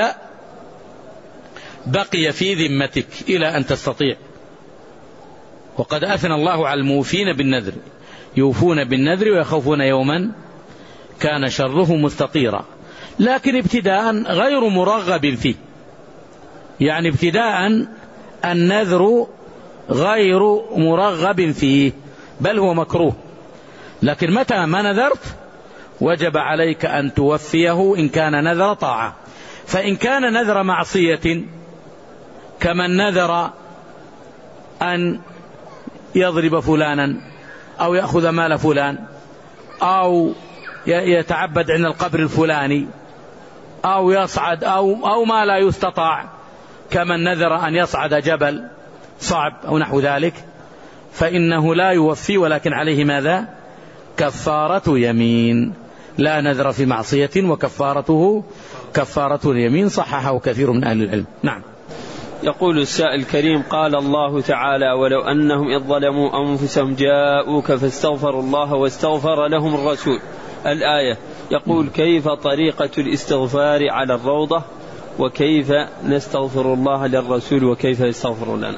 بقي في ذمتك إلى أن تستطيع. وقد أثنى الله على الموفين بالنذر، يوفون بالنذر ويخافون يوما كان شره مستطيرا، لكن ابتداء غير مرغب فيه. يعني ابتداء النذر غير مرغب فيه بل هو مكروه، لكن متى ما نذرت وجب عليك أن توفيه إن كان نذر طاعة. فإن كان نذر معصية كمن نذر أن يضرب فلانا أو يأخذ مال فلان أو يتعبد عند القبر الفلاني أو يصعد أو, أو ما لا يستطاع كمن نذر أن يصعد جبل صعب أو نحو ذلك، فإنه لا يوفي، ولكن عليه ماذا؟ كفارة يمين. لا نذر في معصية وكفارته كفارة اليمين، صححه كثير من أهل العلم. نعم. يقول السائل الكريم: قال الله تعالى: ولو أنهم إذ ظلموا أنفسهم جاءوك فاستغفروا الله واستغفر لهم الرسول. الآية. يقول: كيف طريقة الاستغفار على الروضة، وكيف نستغفر الله للرسول، وكيف يستغفر لنا؟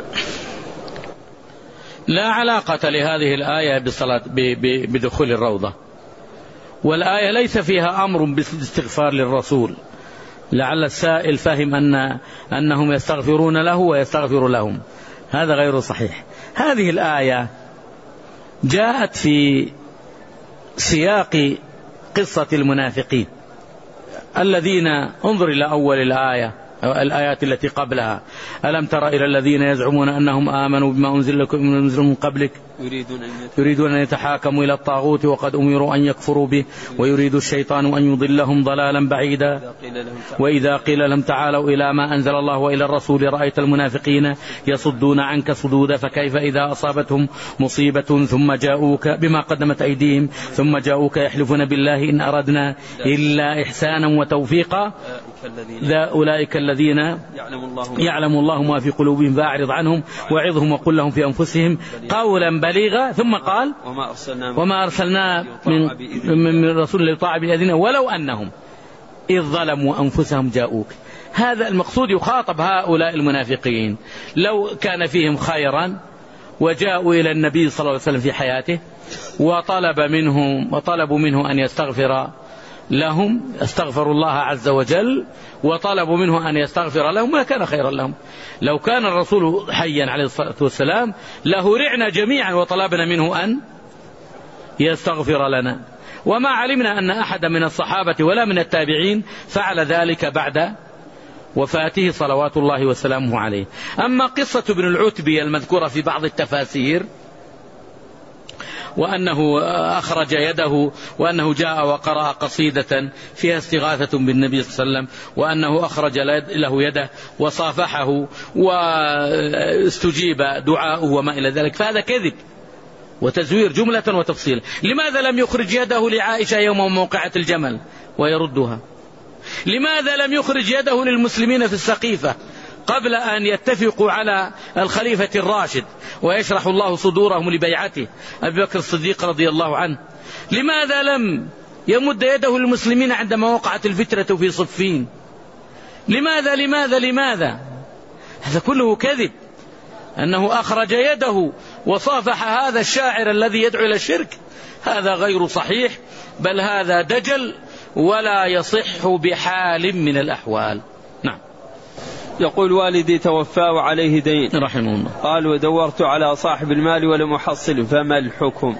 لا علاقة لهذه الآية بالصلاة بدخول الروضة، والآية ليس فيها أمر بالاستغفار للرسول. لعل السائل فهم أن أنهم يستغفرون له ويستغفر لهم، هذا غير صحيح. هذه الآية جاءت في سياق قصة المنافقين الذين، انظر إلى أول الآية، الآيات التي قبلها: ألم تر إلى الذين يزعمون أنهم آمنوا بما أنزل لكم من قبلك يريدون أن يتحاكموا إلى الطاغوت وقد أمروا أن يكفروا به ويريد الشيطان أن يضلهم ضلالا بعيدا وإذا قيل لهم تعالوا إلى ما أنزل الله وإلى الرسول رأيت المنافقين يصدون عنك صدودا فكيف إذا أصابتهم مصيبة ثم جاءوك بما قدمت أيديهم ثم جاءوك يحلفون بالله إن أردنا إلا إحسانا وتوفيقا أولئك الذين يعلم الله ما في قلوبهم فأعرض عنهم وعظهم وقل لهم في أنفسهم قولا بليغا. ثم قال: وما أرسلنا من, من رسول ليطاع بإذنه ولو أنهم إذ ظلموا أنفسهم جاءوك. هذا المقصود، يخاطب هؤلاء المنافقين لو كان فيهم خيرا وجاءوا إلى النبي صلى الله عليه وسلم في حياته وطلب منهم وطلبوا منه أن يستغفر لهم، استغفروا الله عز وجل وطلبوا منه أن يستغفر لهم، ما كان خيرا لهم. لو كان الرسول حيا عليه الصلاة والسلام لهرعنا جميعا وطلبنا منه أن يستغفر لنا، وما علمنا أن أحد من الصحابة ولا من التابعين فعل ذلك بعد وفاته صلوات الله وسلامه عليه. أما قصة ابن العتبي المذكورة في بعض التفاسير وأنه أخرج يده وأنه جاء وقرأ قصيدة فيها استغاثة بالنبي صلى الله عليه وسلم وأنه أخرج له يده وصافحه واستجيب دعاؤه وما إلى ذلك، فهذا كذب وتزوير جملة وتفصيل. لماذا لم يخرج يده لعائشة يوم موقعة الجمل ويردها؟ لماذا لم يخرج يده للمسلمين في السقيفة قبل أن يتفقوا على الخليفة الراشد ويشرح الله صدورهم لبيعته أبي بكر الصديق رضي الله عنه؟ لماذا لم يمد يده للمسلمين عندما وقعت الفتنة في صفين؟ لماذا لماذا لماذا هذا كله كذب. أنه أخرج يده وصافح هذا الشاعر الذي يدعو إلى الشرك، هذا غير صحيح، بل هذا دجل ولا يصح بحال من الأحوال. نعم. يقول: والدي توفى وعليه دين رحمه الله، قال: ودورت على صاحب المال ولم أحصل، فما الحكم؟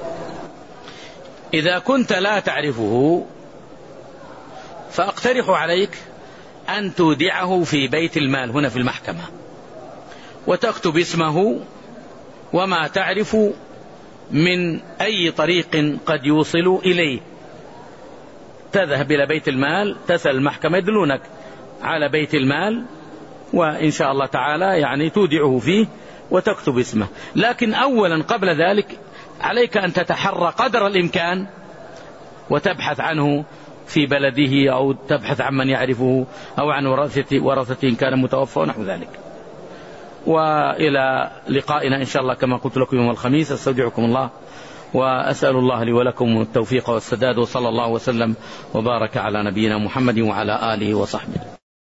إذا كنت لا تعرفه فأقترح عليك أن تودعه في بيت المال هنا في المحكمة وتكتب اسمه وما تعرف من أي طريق قد يوصل إليه. تذهب إلى بيت المال تسأل المحكمة يدلونك على بيت المال، وإن شاء الله تعالى يعني تودعه فيه وتكتب اسمه. لكن أولا قبل ذلك عليك أن تتحرى قدر الإمكان وتبحث عنه في بلده أو تبحث عن من يعرفه أو عن ورثته ورثته إن كان متوفى ونحو ذلك. وإلى لقائنا إن شاء الله كما قلت لكم يوم الخميس. أستودعكم الله وأسأل الله لي ولكم التوفيق والسداد، وصلى الله وسلم وبارك على نبينا محمد وعلى آله وصحبه.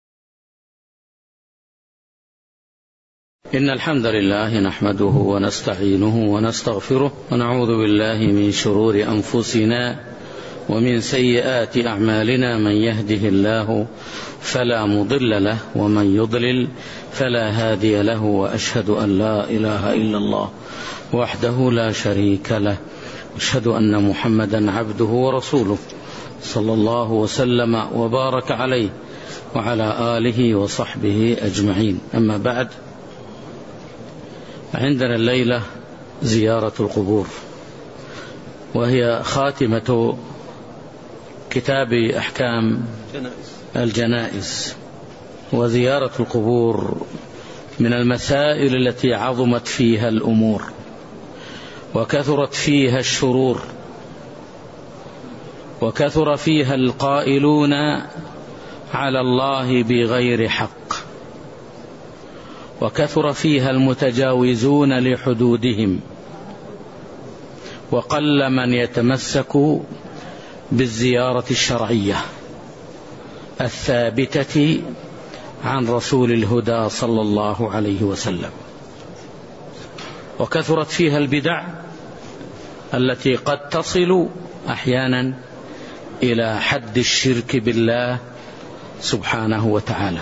إن الحمد لله نحمده ونستعينه ونستغفره ونعوذ بالله من شرور أنفسنا ومن سيئات أعمالنا، من يهده الله فلا مضل له ومن يضلل فلا هادي له، وأشهد أن لا إله إلا الله وحده لا شريك له، أشهد أن محمدا عبده ورسوله صلى الله وسلم وبارك عليه وعلى آله وصحبه أجمعين. أما بعد، عندنا الليلة زيارة القبور، وهي خاتمة كتاب أحكام الجنائز. وزيارة القبور من المسائل التي عظمت فيها الأمور وكثرت فيها الشرور، وكثر فيها القائلون على الله بغير حق، وكثر فيها المتجاوزون لحدودهم، وقل من يتمسك بالزيارة الشرعية الثابتة عن رسول الهدى صلى الله عليه وسلم. وكثرت فيها البدع التي قد تصل أحيانا إلى حد الشرك بالله سبحانه وتعالى،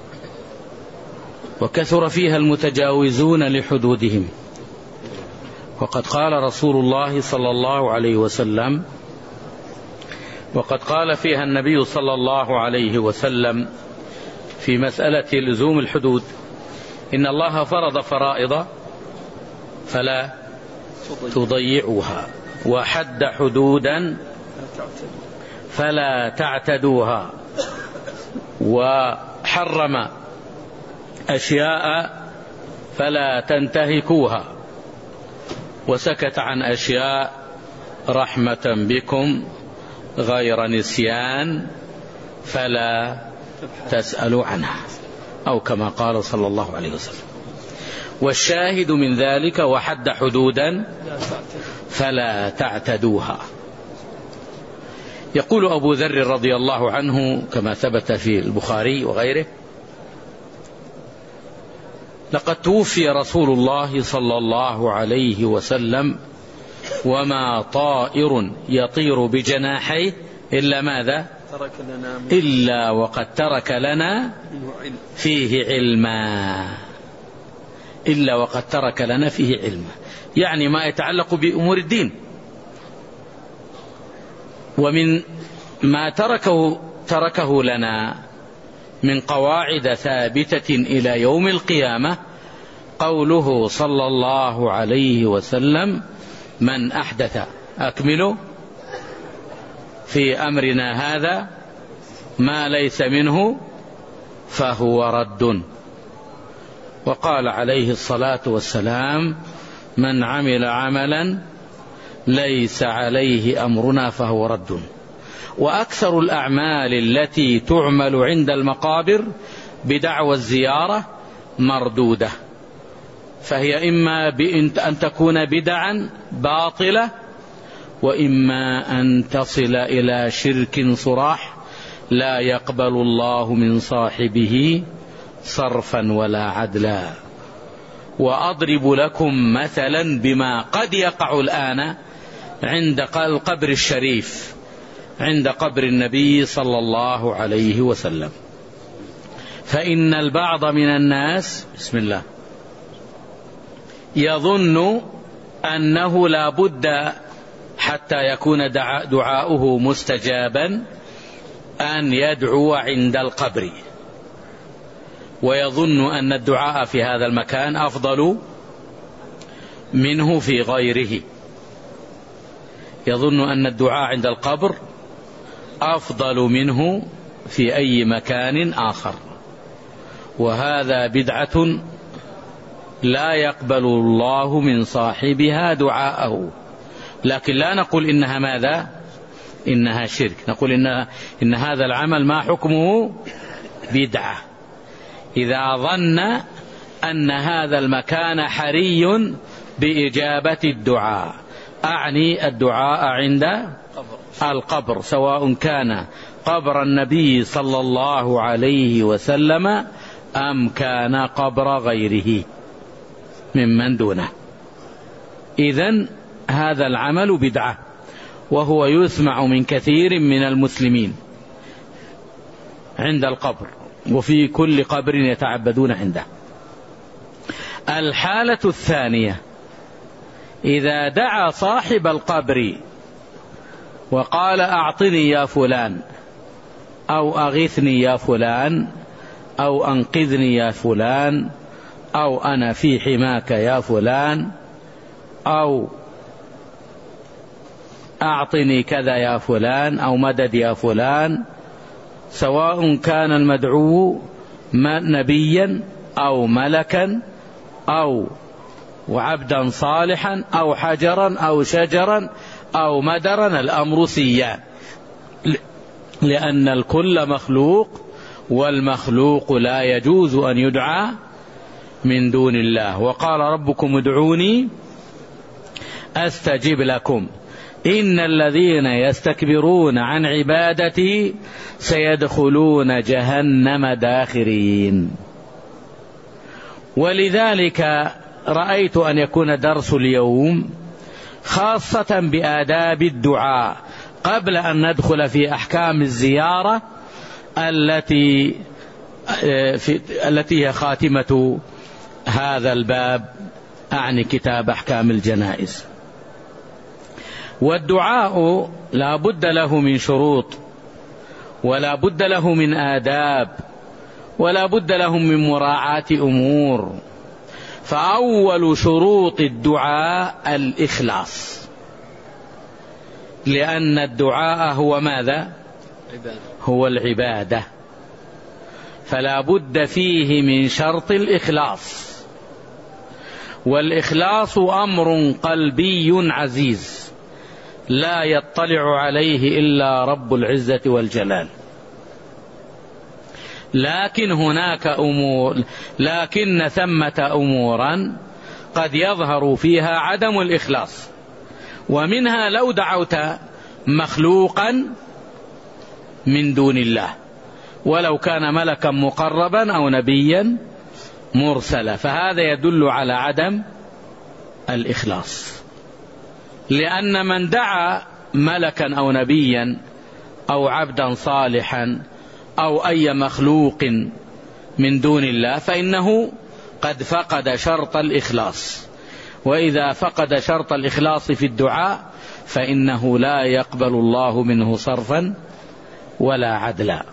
وكثر فيها المتجاوزون لحدودهم. وقد قال رسول الله صلى الله عليه وسلم، وقد قال فيها النبي صلى الله عليه وسلم في مسألة لزوم الحدود: إن الله فرض فرائض فلا تضيعوها، وحد حدودا فلا تعتدوها، وحرم أشياء فلا تنتهكوها، وسكت عن أشياء رحمة بكم غير نسيان فلا تسألوا عنها، أو كما قال صلى الله عليه وسلم. والشاهد من ذلك: وحد حدودا فلا تعتدوها. يقول أبو ذر رضي الله عنه كما ثبت في البخاري وغيره: لقد توفي رسول الله صلى الله عليه وسلم وما طائر يطير بجناحيه إلا ماذا؟ إلا وقد ترك لنا فيه علما، إلا وقد ترك لنا فيه علما، يعني ما يتعلق بأمور الدين. ومن ما تركه تركه لنا من قواعد ثابتة إلى يوم القيامة قوله صلى الله عليه وسلم: من أحدث أكمله في أمرنا هذا ما ليس منه فهو رد. وقال عليه الصلاة والسلام: من عمل عملا ليس عليه أمرنا فهو رد. وأكثر الأعمال التي تعمل عند المقابر بدعوى الزيارة مردودة، فهي إما بأن تكون بدعا باطلة، وإما أن تصل إلى شرك صراح لا يقبل الله من صاحبه صرفا ولا عدلا. وأضرب لكم مثلا بما قد يقع الآن عند القبر الشريف، عند قبر النبي صلى الله عليه وسلم. فإن البعض من الناس بسم الله يظن أنه لا بد حتى يكون دعاؤه مستجابا أن يدعو عند القبر، ويظن أن الدعاء في هذا المكان أفضل منه في غيره، يظن أن الدعاء عند القبر أفضل منه في أي مكان آخر، وهذا بدعة لا يقبل الله من صاحبها دعاءه. لكن لا نقول إنها ماذا؟ إنها شرك، نقول إن, إن هذا العمل ما حكمه؟ بدعة. إذا ظن أن هذا المكان حري بإجابة الدعاء، أعني الدعاء عند القبر، سواء كان قبر النبي صلى الله عليه وسلم أم كان قبر غيره ممن دونه. إذن هذا العمل بدعة، وهو يسمع من كثير من المسلمين عند القبر وفي كل قبر يتعبدون عنده. الحالة الثانية: إذا دعا صاحب القبر وقال أعطني يا فلان، أو أغثني يا فلان، أو أنقذني يا فلان، أو أنا في حماك يا فلان، أو أعطني كذا يا فلان، أو مدد يا فلان، سواء كان المدعو نبيا أو ملكا أو وعبدا صالحا أو حجرا أو شجرا أو مدرا، الأمر سيان، لأن الكل مخلوق، والمخلوق لا يجوز أن يدعى من دون الله. وقال ربكم ادعوني أستجب لكم إن الذين يستكبرون عن عبادتي سيدخلون جهنم داخرين. ولذلك رأيت أن يكون درس اليوم خاصة بآداب الدعاء قبل أن ندخل في أحكام الزيارة التي في التي هي خاتمة هذا الباب، أعني كتاب أحكام الجنائز. والدعاء لا بد له من شروط، ولا بد له من آداب، ولا بد له من مراعاة أمور. فأول شروط الدعاء الإخلاص، لأن الدعاء هو ماذا؟ هو العبادة، فلا بد فيه من شرط الإخلاص. والإخلاص أمر قلبي عزيز لا يطلع عليه إلا رب العزة والجلال. لكن هناك أمور لكن ثمة أمورا قد يظهر فيها عدم الإخلاص، ومنها لو دعوت مخلوقا من دون الله، ولو كان ملكا مقربا أو نبيا مرسلا، فهذا يدل على عدم الإخلاص. لأن من دعا ملكا أو نبيا أو عبدا صالحا أو أي مخلوق من دون الله فإنه قد فقد شرط الإخلاص، وإذا فقد شرط الإخلاص في الدعاء فإنه لا يقبل الله منه صرفا ولا عدلا،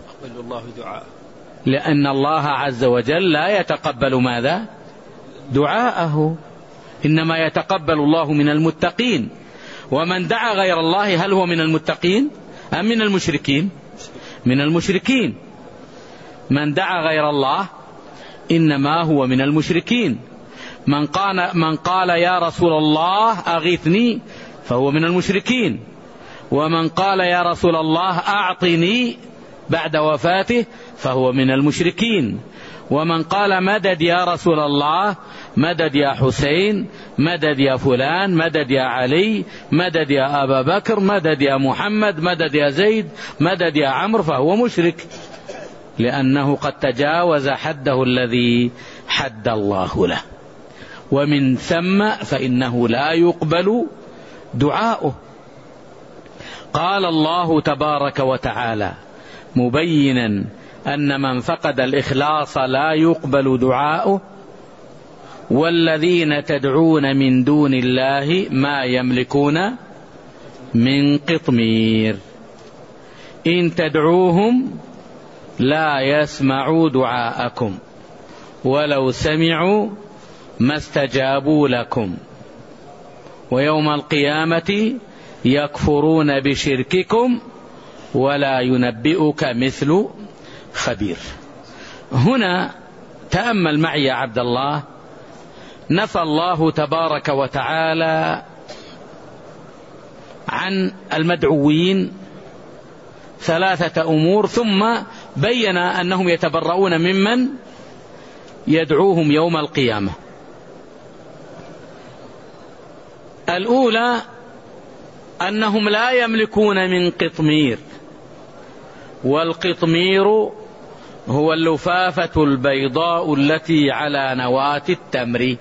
لأن الله عز وجل لا يتقبل ماذا؟ دعاءه، إنما يتقبل الله من المتقين. ومن دعا غير الله هل هو من المتقين أم من المشركين؟ من المشركين. من دعا غير الله إنما هو من المشركين. من قال, من قال يا رسول الله أغثني فهو من المشركين. ومن قال يا رسول الله أعطني بعد وفاته فهو من المشركين. ومن قال مدد يا رسول الله، مدد يا حسين، مدد يا فلان، مدد يا علي، مدد يا أبا بكر، مدد يا محمد، مدد يا زيد، مدد يا عمرو، فهو مشرك، لأنه قد تجاوز حده الذي حد الله له. ومن ثم فإنه لا يقبل دعاؤه. قال الله تبارك وتعالى مبينا أن من فقد الإخلاص لا يقبل دعاؤه: والذين تدعون من دون الله ما يملكون من قطمير إن تدعوهم لا يسمعوا دعاءكم ولو سمعوا ما استجابوا لكم ويوم القيامة يكفرون بشرككم ولا ينبئك مثل خبير. هنا تأمل معي يا عبد الله، نفى الله تبارك وتعالى عن المدعوين ثلاثة أمور، ثم بين أنهم يتبرؤون ممن يدعوهم يوم القيامة. الأولى أنهم لا يملكون من قطمير، والقطمير هو اللفافة البيضاء التي على نواة التمر،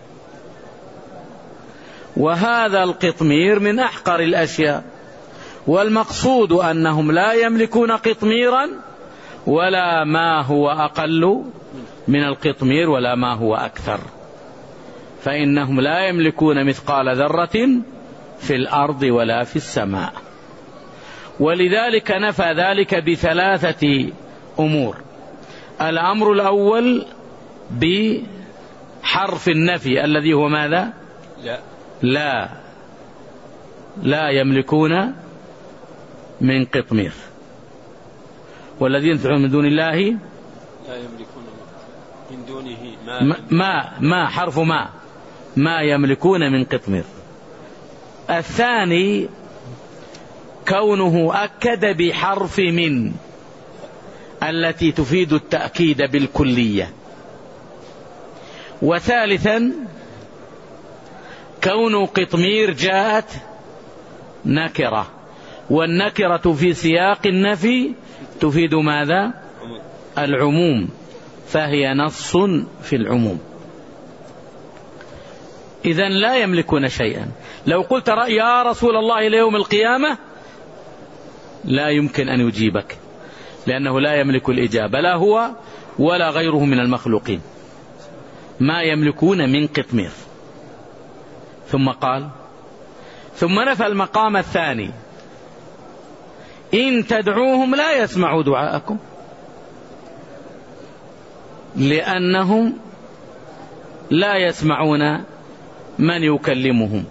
وهذا القطمير من أحقر الأشياء، والمقصود أنهم لا يملكون قطميرا ولا ما هو أقل من القطمير ولا ما هو أكثر، فإنهم لا يملكون مثقال ذرة في الأرض ولا في السماء. ولذلك نفى ذلك بثلاثة أمور. الأمر الأول بحرف النفي الذي هو ماذا؟ لا لا, لا يملكون من قطمير. والذين يدعون من دون الله لا يملكون من دونه ما ما, ما حرف ما ما يملكون من قطمير. الثاني كونه أكد بحرف من التي تفيد التأكيد بالكلية. وثالثا كون قطمير جاءت نكرة، والنكرة في سياق النفي تفيد ماذا؟ العموم، فهي نص في العموم. إذن لا يملكون شيئا. لو قلت يا رسول الله إلى يوم القيامة لا يمكن أن يجيبك، لأنه لا يملك الإجابة، لا هو ولا غيره من المخلوقين. ما يملكون من قطمير. ثم قال ثم نفى المقام الثاني: إن تدعوهم لا يسمعوا دعاءكم، لأنهم لا يسمعون من يكلمهم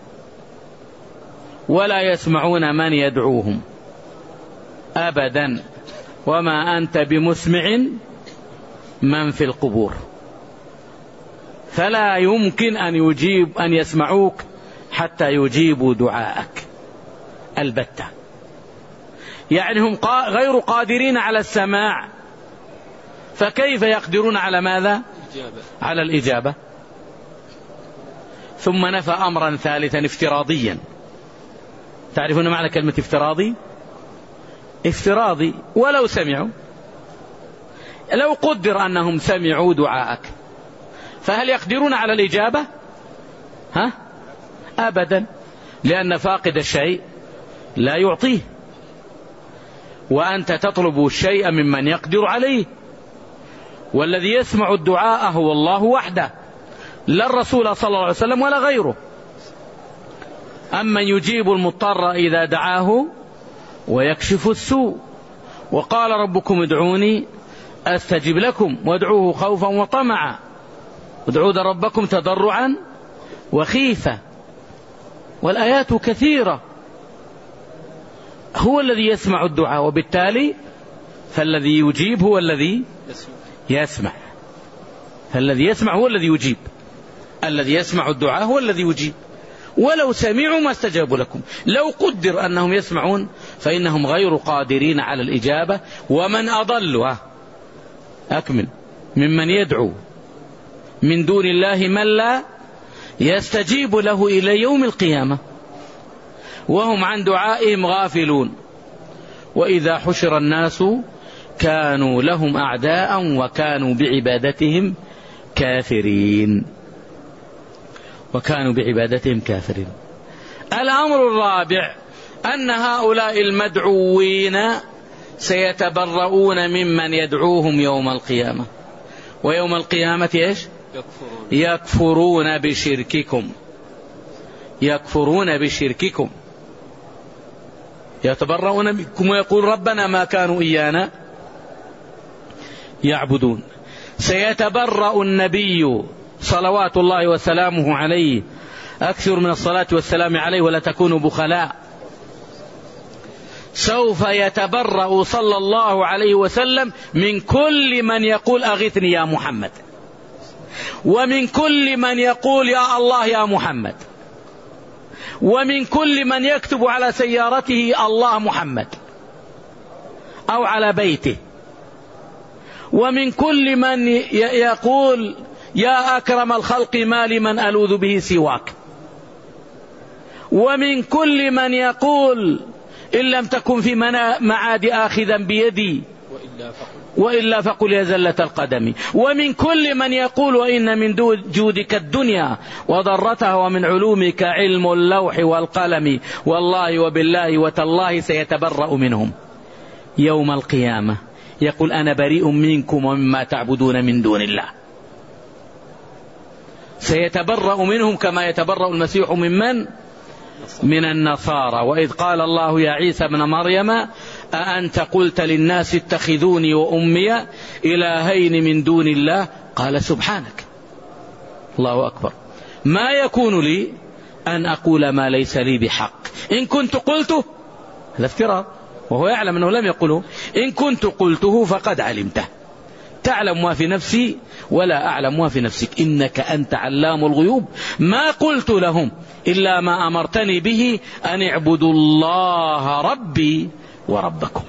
ولا يسمعون من يدعوهم أبدا، وما أنت بمسمع من في القبور، فلا يمكن أن يجيب أن يسمعوك حتى يجيبوا دعاءك البتة. يعني هم غير قادرين على السماع، فكيف يقدرون على ماذا؟ على الإجابة. ثم نفى أمرا ثالثا افتراضيا. تعرفون معنى كلمة افتراضي؟ افتراضي ولو سمعوا، لو قدر أنهم سمعوا دعاءك، فهل يقدرون على الإجابة؟ ها؟ أبدا، لأن فاقد الشيء لا يعطيه، وأنت تطلب الشيء ممن يقدر عليه، والذي يسمع الدعاء هو الله وحده، لا الرسول صلى الله عليه وسلم ولا غيره. أما يجيب المضطر إذا دعاه ويكشف السوء. وقال ربكم ادعوني أستجب لكم وادعوه خوفا وطمعا ادعوا ربكم تضرعا وخيفة، والآيات كثيرة. هو الذي يسمع الدعاء، وبالتالي فالذي يجيب هو الذي يسمع، فالذي يسمع هو الذي يجيب، الذي يسمع الدعاء هو الذي يجيب. ولو سمعوا ما استجابوا لكم. لو قدر أنهم يسمعون فإنهم غير قادرين على الإجابة. ومن أضل أكمل ممن يدعو من دون الله من لا يستجيب له إلى يوم القيامة وهم عن دعائهم غافلون. وإذا حشر الناس كانوا لهم أعداء وكانوا بعبادتهم كافرين وكانوا بعبادتهم كافرين. الأمر الرابع أن هؤلاء المدعوين سيتبرؤون ممن يدعوهم يوم القيامة. ويوم القيامة إيش؟ يكفرون. يكفرون بشرككم يكفرون بشرككم يتبرؤون منكم ويقول ربنا ما كانوا إيانا يعبدون. سيتبرأ النبي صلوات الله وسلامه عليه، أكثر من الصلاة والسلام عليه ولا تكونوا بخلاء. سوف يتبرأ صلى الله عليه وسلم من كل من يقول أغثني يا محمد، ومن كل من يقول يا الله يا محمد، ومن كل من يكتب على سيارته الله محمد أو على بيته، ومن كل من يقول يا أكرم الخلق ما لمن ألوذ به سواك. ومن كل من يقول إن لم تكن في معاد آخذا بيدي وإلا فقل يا زلة القدم. ومن كل من يقول وإن من جودك الدنيا وضرتها ومن علومك علم اللوح والقلم والله وبالله وتالله سيتبرأ منهم يوم القيامة. يقول أنا بريء منكم ومما تعبدون من دون الله. سيتبرأ منهم كما يتبرأ المسيح من من؟ من النصارى. وإذ قال الله يا عيسى ابن مريم أأنت قلت للناس اتخذوني وأمي إلهين من دون الله قال سبحانك. الله أكبر. ما يكون لي أن أقول ما ليس لي بحق، إن كنت قلته هذا افتراء، وهو يعلم أنه لم يقله. إن كنت قلته فقد علمته، تعلم ما في نفسي ولا أعلم ما في نفسك، إنك أنت علام الغيوب. ما قلت لهم إلا ما أمرتني به أن اعبدوا الله ربي وربكم.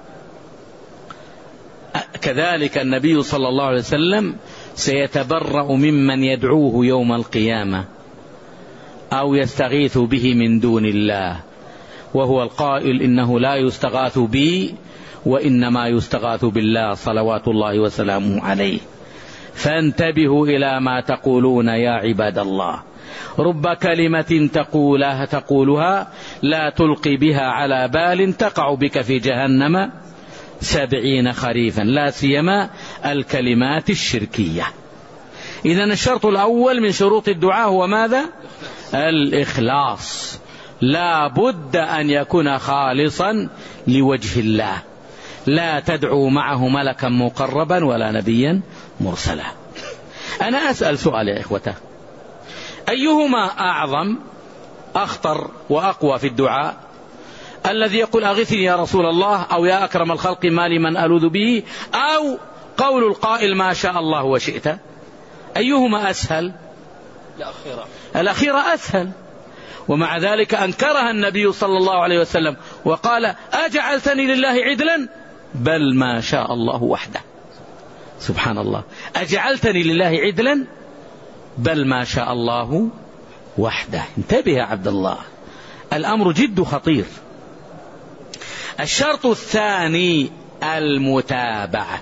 كذلك النبي صلى الله عليه وسلم سيتبرأ ممن يدعوه يوم القيامة أو يستغيث به من دون الله، وهو القائل إنه لا يستغاث بي وإنما يستغاث بالله صلوات الله وسلامه عليه. فانتبهوا إلى ما تقولون يا عباد الله. رب كلمة تقولها تقولها لا تلقي بها على بال تقع بك في جهنم سبعين خريفا، لا سيما الكلمات الشركية. إذن الشرط الأول من شروط الدعاء هو ماذا؟ الإخلاص. لا بد أن يكون خالصا لوجه الله، لا تدعو معه ملكا مقربا ولا نبيا مرسلا. أنا أسأل سؤال يا إخوته، أيهما أعظم أخطر وأقوى في الدعاء؟ الذي يقول أغثني يا رسول الله أو يا أكرم الخلق ما لمن ألوذ به، أو قول القائل ما شاء الله وشئت؟ أيهما أسهل؟ الأخيرة. الأخيرة أسهل. ومع ذلك أنكرها النبي صلى الله عليه وسلم وقال أجعلتني لله عدلا بل ما شاء الله وحده. سبحان الله، أجعلتني لله عدلا بل ما شاء الله وحده. انتبه يا عبد الله، الأمر جد خطير. الشرط الثاني المتابعة،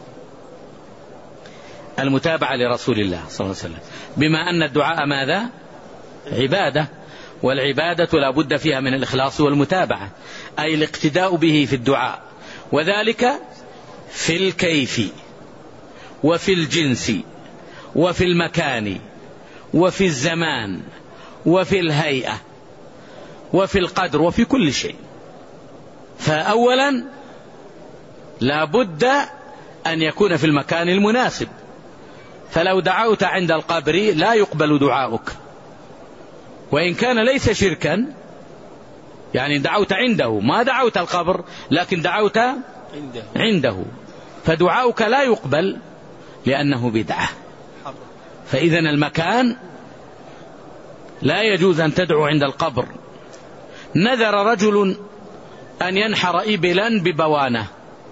المتابعة لرسول الله صلى الله عليه وسلم، بما أن الدعاء ماذا؟ عبادة، والعبادة لا بد فيها من الإخلاص والمتابعة، أي الاقتداء به في الدعاء، وذلك في الكيف وفي الجنس وفي المكان وفي الزمان وفي الهيئة وفي القدر وفي كل شيء. فأولا لا بد أن يكون في المكان المناسب، فلو دعوت عند القبر لا يقبل دعاؤك، وإن كان ليس شركا، يعني دعوت عنده ما دعوت القبر لكن دعوت عنده, عنده فدعاؤك لا يقبل لأنه بدعة. فإذا المكان لا يجوز أن تدعو عند القبر. نذر رجل أن ينحر إبلا ببوانة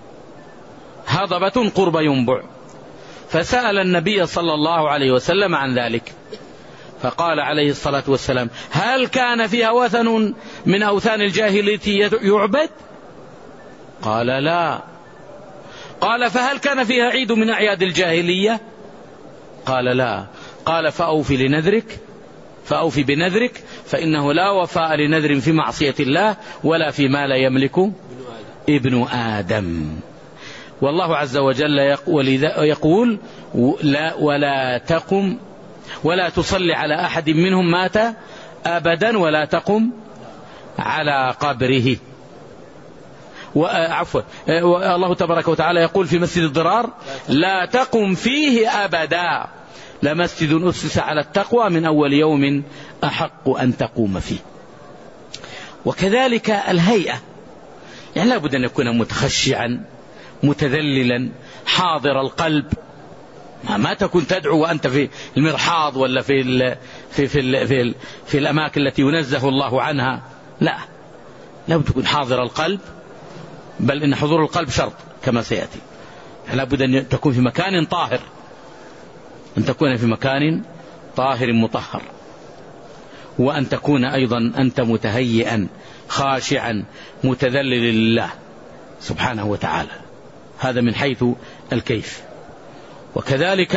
هضبة قرب ينبع، فسأل النبي صلى الله عليه وسلم عن ذلك، فقال عليه الصلاة والسلام هل كان فيها وثن من أوثان الجاهلية يعبد؟ قال لا. قال فهل كان فيها عيد من أعياد الجاهلية؟ قال لا. قال فأوفي لنذرك فأوفي بنذرك فإنه لا وفاء لنذر في معصية الله ولا فيما لا يملك ابن آدم. والله عز وجل يقول لا ولا تقم ولا تصلي على أحد منهم مات أبدا ولا تقم على قبره. وعفوا الله تبارك وتعالى يقول في مسجد الضرار لا تقم فيه أبدا لمسجد أسس على التقوى من أول يوم أحق أن تقوم فيه. وكذلك الهيئة، يعني لا بد أن يكون متخشعا متذللا حاضر القلب، ما تكون تدعو وأنت في المرحاض ولا في ال في في ال في, ال في الأماكن التي ينزه الله عنها، لا، لا بد تكون حاضر القلب، بل إن حضور القلب شرط كما سيأتي. لا بد أن تكون في مكان طاهر. أن تكون في مكان طاهر مطهر، وأن تكون أيضا أنت متهيئا خاشعا متذلل لله سبحانه وتعالى. هذا من حيث الكيف. وكذلك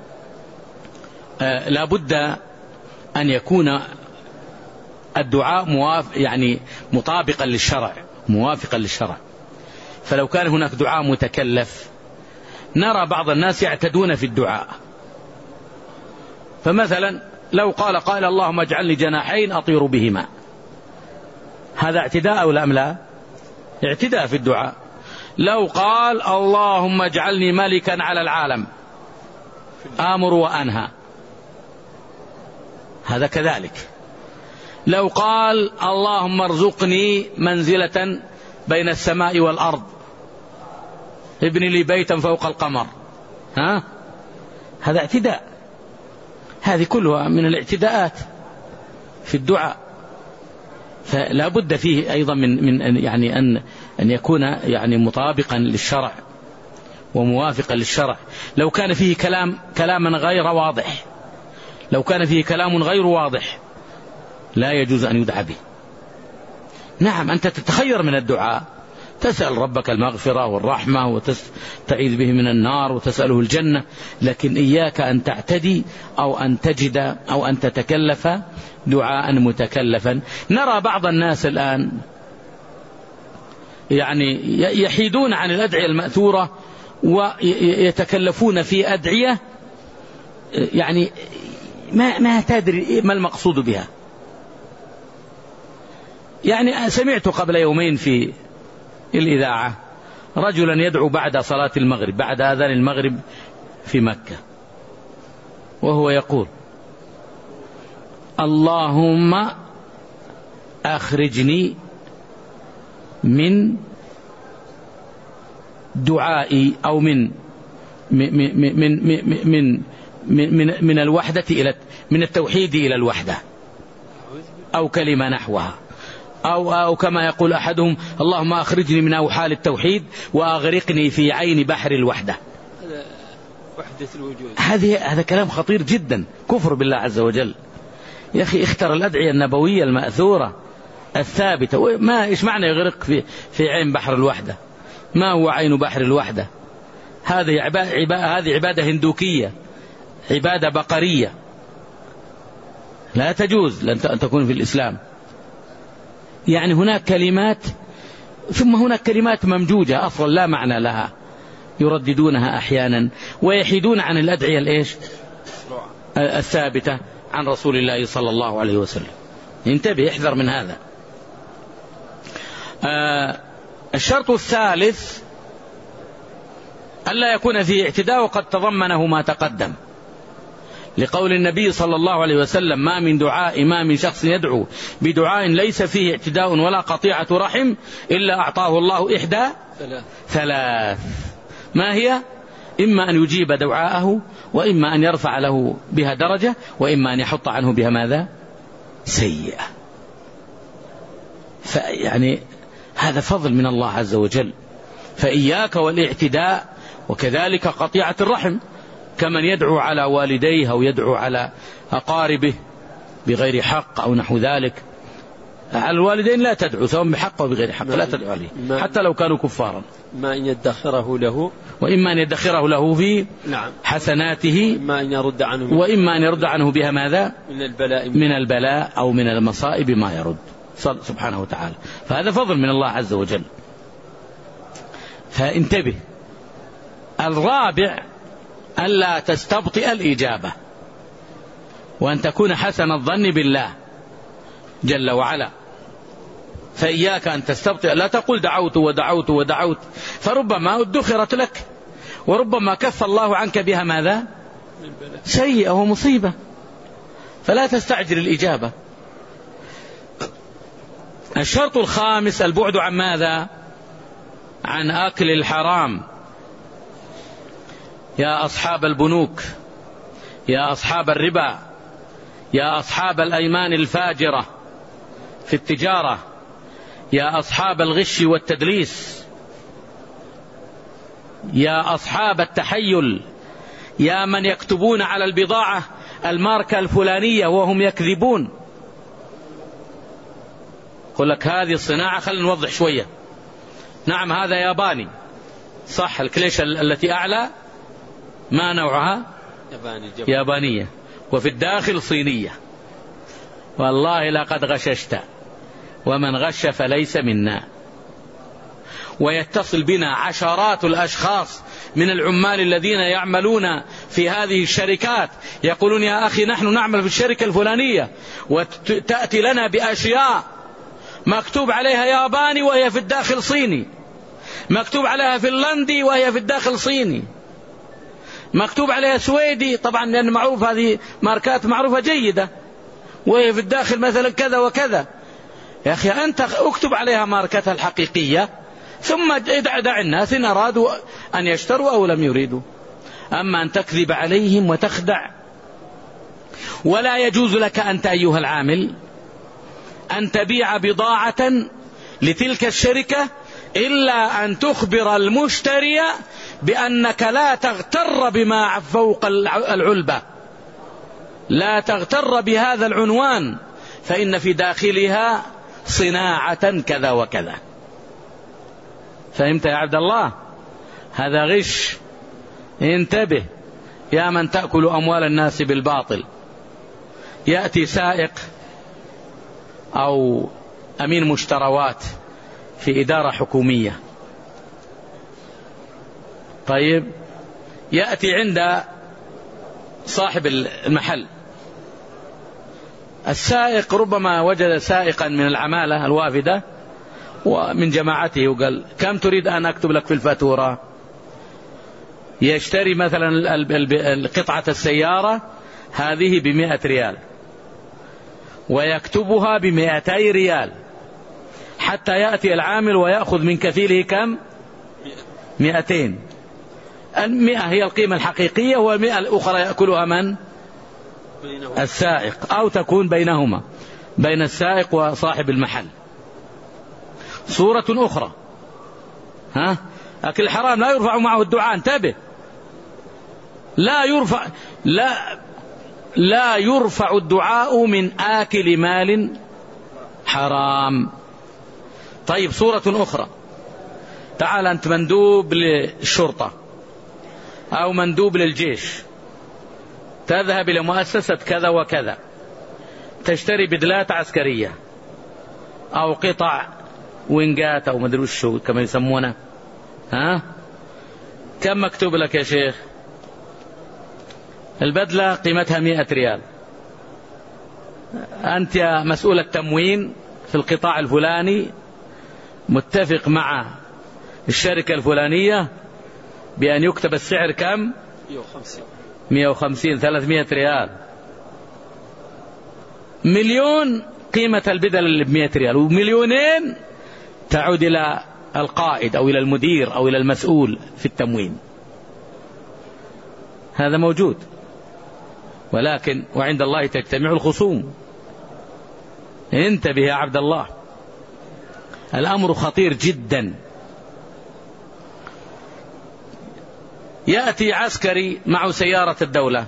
آه لا بد أن يكون الدعاء موافق يعني مطابقا للشرع موافقا للشرع. فلو كان هناك دعاء متكلف نرى بعض الناس يعتدون في الدعاء، فمثلا لو قال قائل اللهم اجعلني جناحين أطير بهما، هذا اعتداء أو لا؟ اعتداء في الدعاء. لو قال اللهم اجعلني ملكا على العالم آمر وأنهى، هذا كذلك. لو قال اللهم ارزقني منزلة بين السماء والأرض ابن لي بيتا فوق القمر، ها؟ هذا اعتداء. هذه كلها من الاعتداءات في الدعاء. فلا بد فيه أيضا من من يعني أن أن يكون يعني مطابقا للشرع وموافقا للشرع. لو كان فيه كلام كلاما غير واضح لو كان فيه كلام غير واضح لا يجوز أن يدعى به. نعم أنت تتخير من الدعاء، تسأل ربك المغفرة والرحمة وتستعيذ به من النار وتسأله الجنة، لكن إياك أن تعتدي أو أن تجد أو أن تتكلف دعاء متكلفا. نرى بعض الناس الآن يعني يحيدون عن الأدعية المأثورة ويتكلفون في أدعية يعني ما ما تدري ما المقصود بها. يعني سمعت قبل يومين في الإذاعة رجلا يدعو بعد صلاة المغرب بعد أذان المغرب في مكة، وهو يقول اللهم أخرجني من دعائي أو من من من من من من, من الوحدة إلى من التوحيد إلى الوحدة، أو كلمة نحوها، أو, أو كما يقول أحدهم اللهم أخرجني من أوحال التوحيد وأغرقني في عين بحر الوحدة. وحدة الوجود. هذه هذا كلام خطير جدا، كفر بالله عز وجل. يا أخي اختر الأدعية النبوية المأثورة الثابتة. ما إيش معنى يغرق في في عين بحر الوحدة؟ ما هو عين بحر الوحدة؟ هذه عبادة هذه عبادة هندوكية، عبادة بقرية، لا تجوز لن تكون في الإسلام. يعني هناك كلمات ثم هناك كلمات ممجوجة أصلا لا معنى لها يرددونها أحيانا ويحيدون عن الأدعية الإيش الثابتة عن رسول الله صلى الله عليه وسلم. انتبه، احذر من هذا. آه الشرط الثالث ألا يكون فيه اعتداء، وقد تضمنه ما تقدم، لقول النبي صلى الله عليه وسلم ما من دعاء ما من شخص يدعو بدعاء ليس فيه اعتداء ولا قطيعة رحم إلا أعطاه الله إحدى ثلاث, ثلاث. ما هي؟ إما أن يجيب دعاءه، وإما أن يرفع له بها درجة، وإما أن يحط عنه بها ماذا؟ سيئة. فيعني هذا فضل من الله عز وجل. فإياك والاعتداء، وكذلك قطيعة الرحم، كمن يدعو على والديه أو يدعو على أقاربه بغير حق أو نحو ذلك. على الوالدين لا تدعو سواء بحق أو بغير حق، لا تدعو عليه حتى لو كانوا كفارا. ما أن يدخره له، وإما أن يدخره له في حسناته، وإما أن يرد عنه وإما أن يرد عنه بها ماذا؟ من البلاء من البلاء أو من المصائب ما يرد سبحانه وتعالى. فهذا فضل من الله عز وجل. فانتبه. الرابع ألا تستبطئ الإجابة، وأن تكون حسن الظن بالله جل وعلا. فإياك أن تستبطئ، لا تقول دعوت ودعوت ودعوت، فربما ادخرت لك، وربما كف الله عنك بها ماذا؟ سيئة ومصيبة. فلا تستعجل الإجابة. الشرط الخامس البعد عن ماذا؟ عن أكل الحرام. يا أصحاب البنوك، يا أصحاب الربا، يا أصحاب الأيمان الفاجرة في التجارة، يا أصحاب الغش والتدليس، يا أصحاب التحيل، يا من يكتبون على البضاعة الماركة الفلانية وهم يكذبون. يقول لك هذه الصناعة، خلينا نوضح شوية. نعم هذا ياباني صح، الكليشة التي أعلى ما نوعها؟ ياباني يابانية، وفي الداخل صينية. والله لقد غششت، ومن غش فليس منا. ويتصل بنا عشرات الأشخاص من العمال الذين يعملون في هذه الشركات يقولون يا أخي نحن نعمل في الشركة الفلانية، وتأتي لنا بأشياء مكتوب عليها ياباني وهي في الداخل صيني، مكتوب عليها فنلندي وهي في الداخل صيني، مكتوب عليها سويدي طبعا لأن معروف هذه ماركات معروفة جيدة، وهي في الداخل مثلا كذا وكذا. يا أخي أنت اكتب عليها ماركتها الحقيقية ثم دع الناس إن أرادوا أن يشتروا أو لم يريدوا. أما أن تكذب عليهم وتخدع. ولا يجوز لك أنت أيها العامل أن تبيع بضاعة لتلك الشركة إلا أن تخبر المشتري بأنك لا تغتر بما فوق العلبة، لا تغتر بهذا العنوان، فإن في داخلها صناعة كذا وكذا. فهمت يا عبد الله؟ هذا غش. انتبه يا من تأكل أموال الناس بالباطل. يأتي سائق أو أمين مشتروات في إدارة حكومية، طيب يأتي عند صاحب المحل. السائق ربما وجد سائقا من العمالة الوافدة ومن جماعته وقال كم تريد أن أكتب لك في الفاتورة؟ يشتري مثلا قطعة السيارة هذه بمئة ريال ويكتبها بمئتي ريال، حتى يأتي العامل ويأخذ من كفيله كم؟ مئتين. المئة هي القيمة الحقيقية، والمئة الأخرى يأكلها من؟ السائق، أو تكون بينهما بين السائق وصاحب المحل. صورة أخرى، ها؟ أكل الحرام لا يرفع معه الدعاء. انتبه، لا يرفع لا لا يرفع الدعاء من آكل مال حرام. طيب صورة أخرى، تعال أنت مندوب للشرطة أو مندوب للجيش، تذهب إلى مؤسسة كذا وكذا تشتري بدلات عسكرية أو قطع وينجات أو مدري شو كما يسمونه، ها؟ كم مكتوب لك يا شيخ؟ البدلة قيمتها مئة ريال. أنت يا مسؤول التموين في القطاع الفلاني متفق مع الشركة الفلانية بأن يكتب السعر كم؟ مئة وخمسين ثلاثمئة ريال. مليون قيمة البدل اللي بمئة ريال، ومليونين تعود إلى القائد أو إلى المدير أو إلى المسؤول في التموين. هذا موجود، ولكن وعند الله تجتمع الخصوم. انتبه يا عبد الله، الأمر خطير جدا. يأتي عسكري معه سيارة الدولة،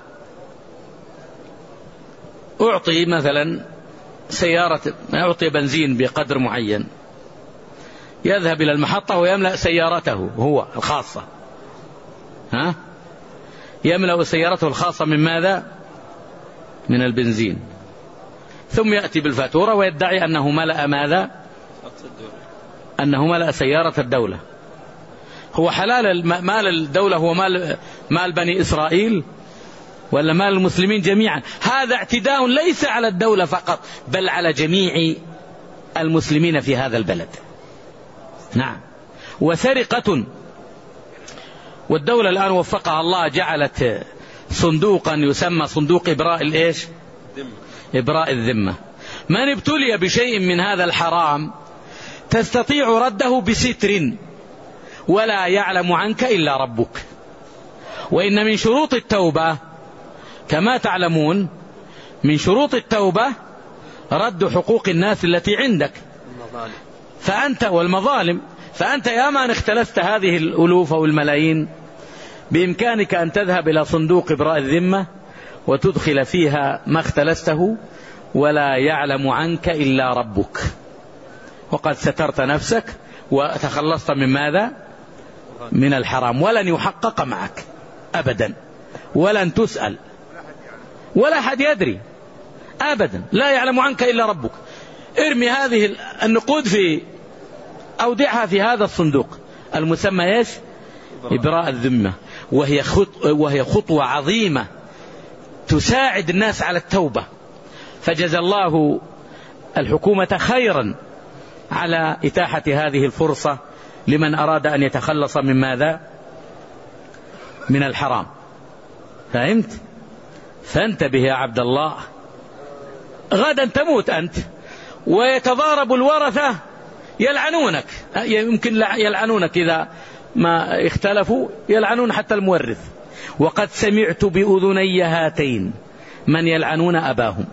أعطي مثلا سيارة، أعطي بنزين بقدر معين، يذهب إلى المحطة ويملأ سيارته هو الخاصة، ها؟ يملأ سيارته الخاصة من ماذا؟ من البنزين، ثم يأتي بالفاتورة ويدعي أنه ملأ ماذا؟ أنه ملأ سيارة الدولة. هو حلال مال الدولة هو مال, مال بني إسرائيل ولا مال المسلمين جميعا؟ هذا اعتداء ليس على الدولة فقط بل على جميع المسلمين في هذا البلد. نعم، وسرقة. والدولة الآن وفقها الله جعلت صندوقا يسمى صندوق إبراء الإيش؟ إبراء الذمة. من ابتلي بشيء من هذا الحرام تستطيع رده بستر ولا يعلم عنك إلا ربك. وإن من شروط التوبة كما تعلمون، من شروط التوبة رد حقوق الناس التي عندك، فأنت والمظالم، فأنت يا من اختلست هذه الألوف أو الملايين بإمكانك أن تذهب إلى صندوق إبراء الذمة وتدخل فيها ما اختلسته ولا يعلم عنك إلا ربك، وقد سترت نفسك وتخلصت من ماذا؟ من الحرام، ولن يحقق معك أبدا، ولن تسأل، ولا أحد يدري أبدا، لا يعلم عنك إلا ربك. ارمي هذه النقود في أودعها في هذا الصندوق المسمى إيش؟ إبراء الذمة، وهي وهي خطوة عظيمة تساعد الناس على التوبة. فجزى الله الحكومة خيرا على إتاحة هذه الفرصة لمن أراد أن يتخلص من ماذا؟ من الحرام. فهمت؟ فانتبه يا عبد الله، غدا تموت أنت ويتضارب الورثة يلعنونك، يمكن يلعنونك إذا ما اختلفوا، يلعنون حتى المورث. وقد سمعت بأذني هاتين من يلعنون أباهم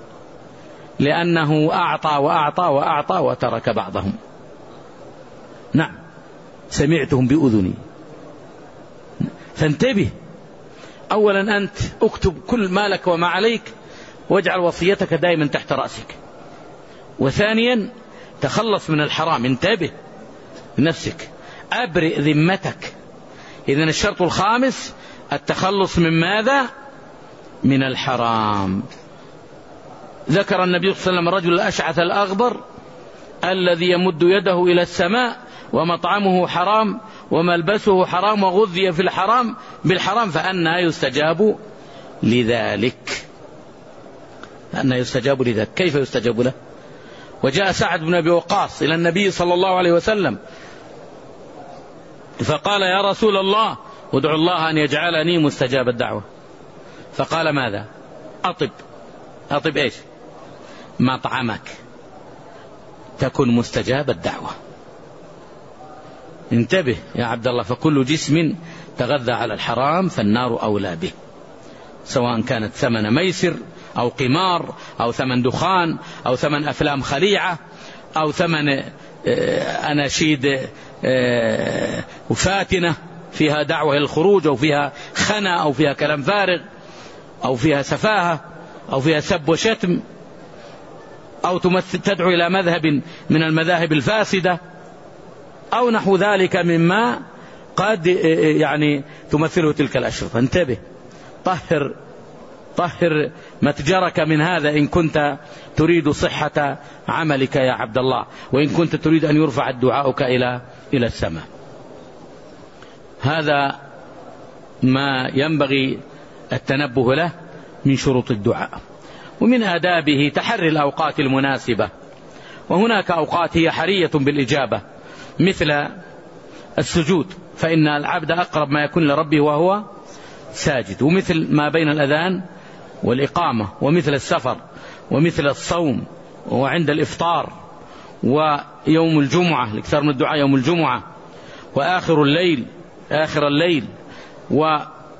لأنه أعطى وأعطى وأعطى وترك بعضهم. نعم سمعتهم بأذني. فانتبه، أولا أنت اكتب كل مالك وما عليك واجعل وصيتك دائما تحت رأسك. وثانيا تخلص من الحرام، انتبه لنفسك، أبرئ ذمتك. إذن الشرط الخامس التخلص من ماذا؟ من الحرام. ذكر النبي صلى الله عليه وسلم رجل الأشعث الأغبر الذي يمد يده إلى السماء ومطعمه حرام وملبسه حرام وغذي في الحرام بالحرام، فأنى يستجاب لذلك؟ أنى يستجاب لذلك؟ كيف يستجاب له؟ وجاء سعد بن أبي وقاص إلى النبي صلى الله عليه وسلم فقال يا رسول الله ادعو الله أن يجعلني مستجاب الدعوة. فقال ماذا؟ أطب. أطب إيش؟ مطعمك تكن مستجاب الدعوة. انتبه يا عبد الله، فكل جسم تغذى على الحرام فالنار أولى به، سواء كانت ثمن ميسر أو قمار أو ثمن دخان أو ثمن أفلام خليعة أو ثمن أناشيد وفاتنة فيها دعوة إلى الخروج أو فيها خنا أو فيها كلام فارغ أو فيها سفاهة أو فيها سب وشتم أو تدعو إلى مذهب من المذاهب الفاسدة أو نحو ذلك مما قد يعني تمثله تلك الأشرطة. انتبه، طهر طهر متجرك من هذا إن كنت تريد صحة عملك يا عبد الله، وإن كنت تريد أن يرفع دعاؤك إلى إلى السماء. هذا ما ينبغي التنبه له من شروط الدعاء. ومن آدابه تحري الأوقات المناسبة، وهناك أوقات هي حرية بالإجابة مثل السجود، فإن العبد أقرب ما يكون لربه وهو ساجد، ومثل ما بين الأذان والإقامة، ومثل السفر، ومثل الصوم، وعند الإفطار، ويوم الجمعة الإكثار من الدعاء يوم الجمعة، وآخر الليل آخر الليل و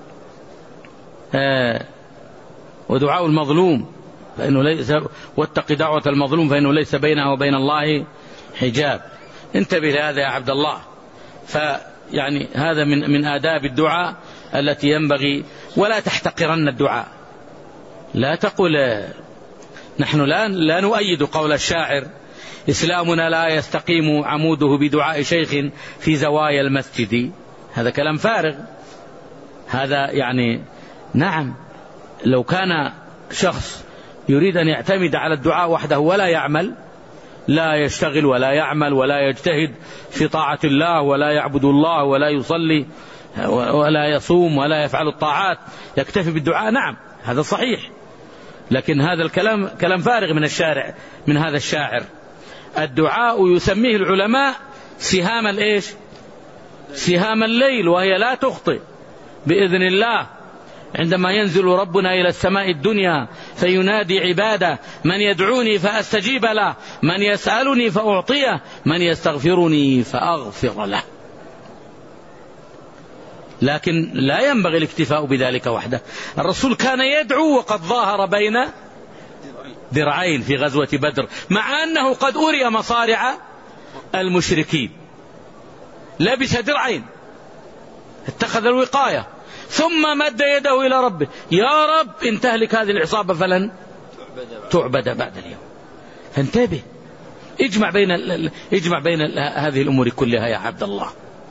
آه ودعاء المظلوم فإنه ليس واتق دعوة المظلوم فإنه ليس بينه وبين الله حجاب. انتبه لهذا يا عبد الله. فيعني هذا من من آداب الدعاء التي ينبغي. ولا تحتقرن الدعاء، لا تقل نحن لا لا نؤيد قول الشاعر إسلامنا لا يستقيم عموده بدعاء شيخ في زوايا المسجد. هذا كلام فارغ. هذا يعني نعم، لو كان شخص يريد أن يعتمد على الدعاء وحده ولا يعمل، لا يشتغل ولا يعمل ولا يجتهد في طاعة الله ولا يعبد الله ولا يصلي ولا يصوم ولا يفعل الطاعات، يكتفي بالدعاء، نعم هذا صحيح، لكن هذا الكلام كلام فارغ من الشارع من هذا الشاعر. الدعاء يسميه العلماء سهام الإيش؟ سهام الليل، وهي لا تخطئ بإذن الله. عندما ينزل ربنا إلى السماء الدنيا فينادي عباده من يدعوني فأستجيب له، من يسألني فأعطيه، من يستغفرني فأغفر له. لكن لا ينبغي الاكتفاء بذلك وحده. الرسول كان يدعو وقد ظاهر بين درعين في غزوة بدر، مع أنه قد أري مصارع المشركين، لبس درعين، اتخذ الوقاية، ثم مد يده إلى ربه: يا رب إن تهلك هذه العصابة فلن تعبد بعد اليوم. فانتبه، اجمع بين اجمع بين هذه الأمور كلها يا عبد الله.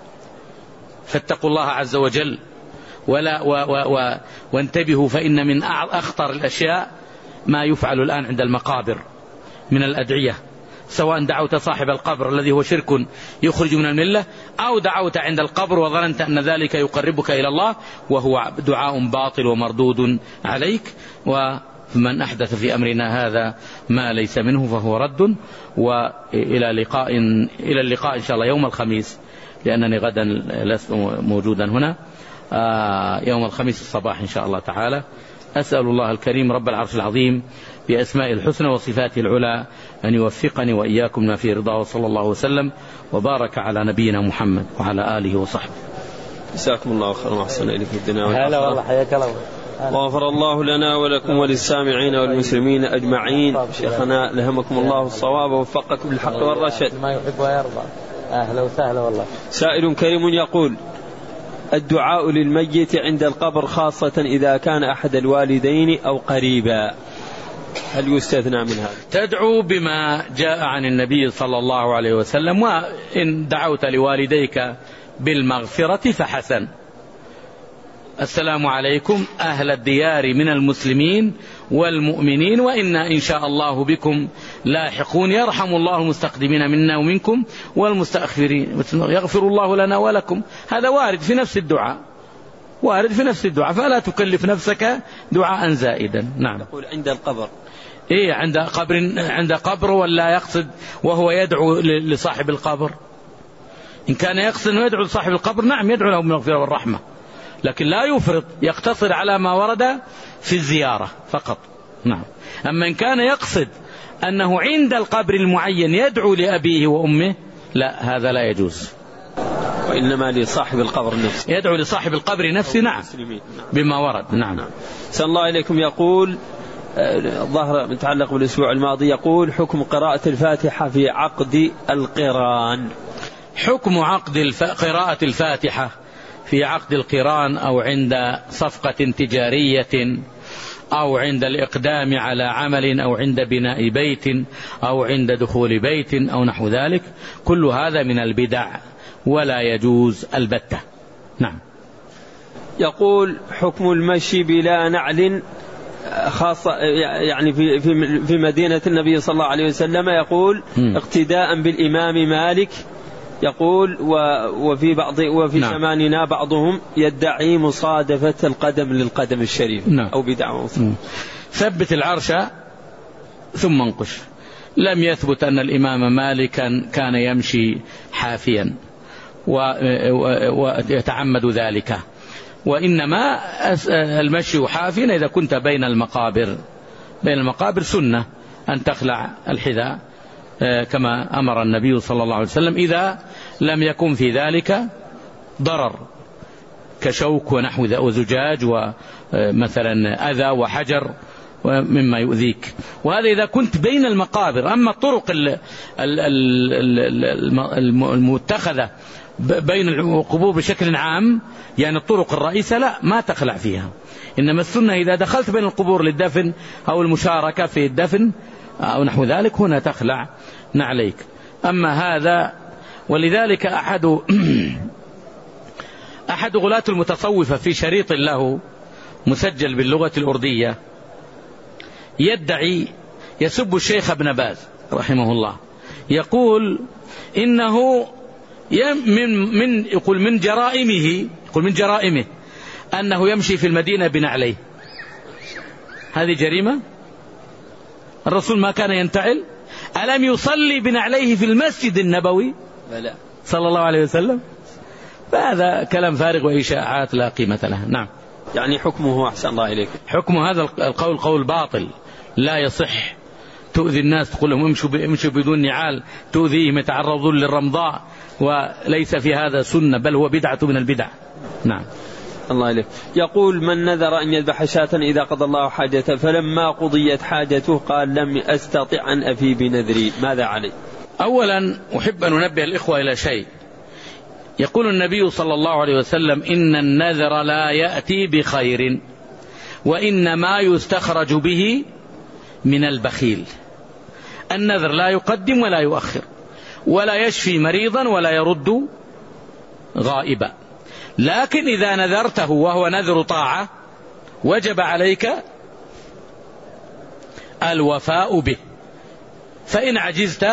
فاتقوا الله عز وجل ولا و و و وانتبهوا، فإن من أخطر الأشياء ما يفعل الآن عند المقابر من الأدعية، سواء دعوت صاحب القبر الذي هو شرك يخرج من الملة، أو دعوت عند القبر وظننت أن ذلك يقربك إلى الله، وهو دعاء باطل ومردود عليك. ومن أحدث في أمرنا هذا ما ليس منه فهو رد. وإلى لقاء إلى اللقاء إن شاء الله يوم الخميس، لأنني غدا لست موجودا هنا، يوم الخميس الصباح إن شاء الله تعالى. أسأل الله الكريم رب العرش العظيم بأسماء الحسنى وصفاته العلى أن يوفقني وإياكم ما فيه رضاه، وصلى الله وسلم وبارك على نبينا محمد وعلى آله وصحبه. جزاكم الله خيرا وأحسن إليكم في الدنيا والآخرة. هلا والله، حياك الله. وغفر الله لنا ولكم وللسامعين والمسلمين أجمعين. شيخنا لهمكم الله الصواب ووفقكم بالحق والرشد. ما يحب ويرضى. أهلا وسهلا والله. سائل كريم يقول: الدعاء للميت عند القبر خاصة إذا كان أحد الوالدين أو قريبا، هل يستثنى من هذا؟ تدعو بما جاء عن النبي صلى الله عليه وسلم، وإن دعوت لوالديك بالمغفرة فحسن. السلام عليكم أهل الديار من المسلمين والمؤمنين، وإنا إن شاء الله بكم لاحقون، يرحم الله المستقدمين منا ومنكم والمستأخرين، يغفر الله لنا ولكم. هذا وارد في نفس الدعاء، وارد في نفس الدعاء، فلا تكلف نفسك دعاء زائدا. نعم. يقول عند القبر. إيه، عند قبر، عند قبر، ولا يقصد وهو يدعو لصاحب القبر؟ إن كان يقصد أنه يدعو لصاحب القبر، نعم يدعو له بالمغفرة والرحمة، لكن لا يفرط، يقتصر على ما ورد في الزيارة فقط. نعم. أما إن كان يقصد أنه عند القبر المعين يدعو لأبيه وأمه، لا، هذا لا يجوز، وإنما لصاحب القبر نفسه، يدعو لصاحب القبر نفسه. نعم، بما ورد. نعم. سأل الله إليكم. يقول الظاهر متعلق بالأسبوع الماضي، يقول: حكم قراءة الفاتحة في عقد القران. حكم عقد الف... قراءة الفاتحة في عقد القران، أو عند صفقة تجارية، أو عند الإقدام على عمل، أو عند بناء بيت، أو عند دخول بيت، أو نحو ذلك، كل هذا من البدع ولا يجوز البتة. نعم. يقول: حكم المشي بلا نعل، خاصة يعني في في مدينة النبي صلى الله عليه وسلم، يقول م. اقتداء بالإمام مالك، يقول وفي بعض وفي نعم. زماننا بعضهم يدعي مصادفة القدم للقدم الشريف. نعم. أو بدعوة. ثبت العرش ثم انقش. لم يثبت أن الإمام مالكا كان يمشي حافيا ويتعمد ذلك، وإنما المشي حافيا إذا كنت بين المقابر. بين المقابر سنة أن تخلع الحذاء كما أمر النبي صلى الله عليه وسلم، إذا لم يكن في ذلك ضرر كشوك ونحو وزجاج ومثلا أذى وحجر مما يؤذيك، وهذا إذا كنت بين المقابر. أما الطرق المتخذة بين القبور بشكل عام، يعني الطرق الرئيسة، لا، ما تخلع فيها. إنما السنة إذا دخلت بين القبور للدفن أو المشاركة في الدفن أو نحو ذلك، هنا تخلع نعليك. أما هذا، ولذلك أحد أحد غلاة المتصوفة في شريط له مسجل باللغة الأردية يدعي، يسب الشيخ ابن باز رحمه الله، يقول إنه من من يقول من جرائمه يقول من جرائمه أنه يمشي في المدينة بنعليه. هذه جريمة؟ الرسول ما كان ينتعل؟ ألم يصلي بنعليه في المسجد النبوي صلى الله عليه وسلم؟ فهذا كلام فارغ وإشاعات لا قيمة لها. نعم. يعني حكمه أحسن الله إليك، حكم هذا القول قول باطل لا يصح. تؤذي الناس، تقول لهم امشوا امشوا بدون نعال، تؤذيهم، يتعرضون للرمضاء، وليس في هذا سنة، بل هو بدعة من البدع. نعم. الله إليك. يقول: من نذر أن يذبح شاة إذا قضى الله حاجته، فلما قضيت حاجته قال لم أستطع أن أفي بنذري، ماذا عليه؟ أولا أحب أن أنبه الإخوة إلى شيء. يقول النبي صلى الله عليه وسلم: إن النذر لا يأتي بخير، وإنما يستخرج به من البخيل. النذر لا يقدم ولا يؤخر، ولا يشفي مريضا ولا يرد غائبا. لكن إذا نذرته وهو نذر طاعة وجب عليك الوفاء به، فإن عجزت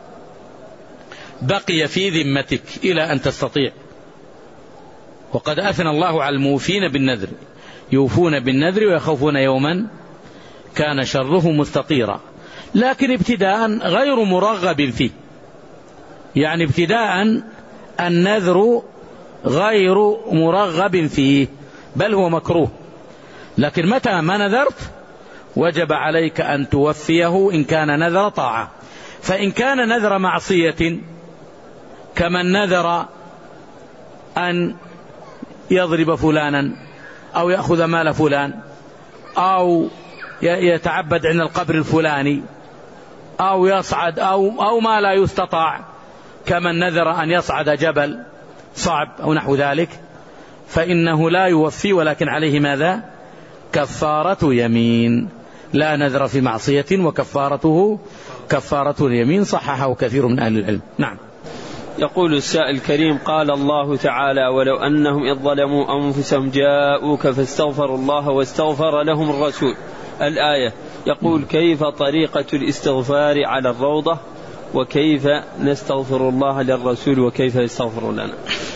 بقي في ذمتك إلى أن تستطيع. وقد أثنى الله على الموفين بالنذر، يوفون بالنذر ويخافون يوما كان شره مستطيرا، لكن ابتداء غير مرغب فيه. يعني ابتداء النذر غير مرغب فيه، بل هو مكروه. لكن متى ما نذرت وجب عليك أن توفيه إن كان نذر طاعة. فإن كان نذر معصية كمن نذر أن يضرب فلانا أو يأخذ مال فلان أو يتعبد عند القبر الفلاني أو يصعد أو, أو ما لا يستطاع، كمن نذر أن يصعد جبل صعب أو نحو ذلك، فإنه لا يوفي، ولكن عليه ماذا؟ كفارة يمين. لا نذر في معصية وكفارته كفارة اليمين، صححه كثير من أهل العلم. نعم. يقول السائل الكريم: قال الله تعالى: ولو أنهم إذ ظلموا أنفسهم جاءوك فاستغفروا الله واستغفر لهم الرسول. الآية. يقول: كيف طريقة الاستغفار على الروضة، وكيف نستغفر الله للرسول، وكيف يستغفر لنا؟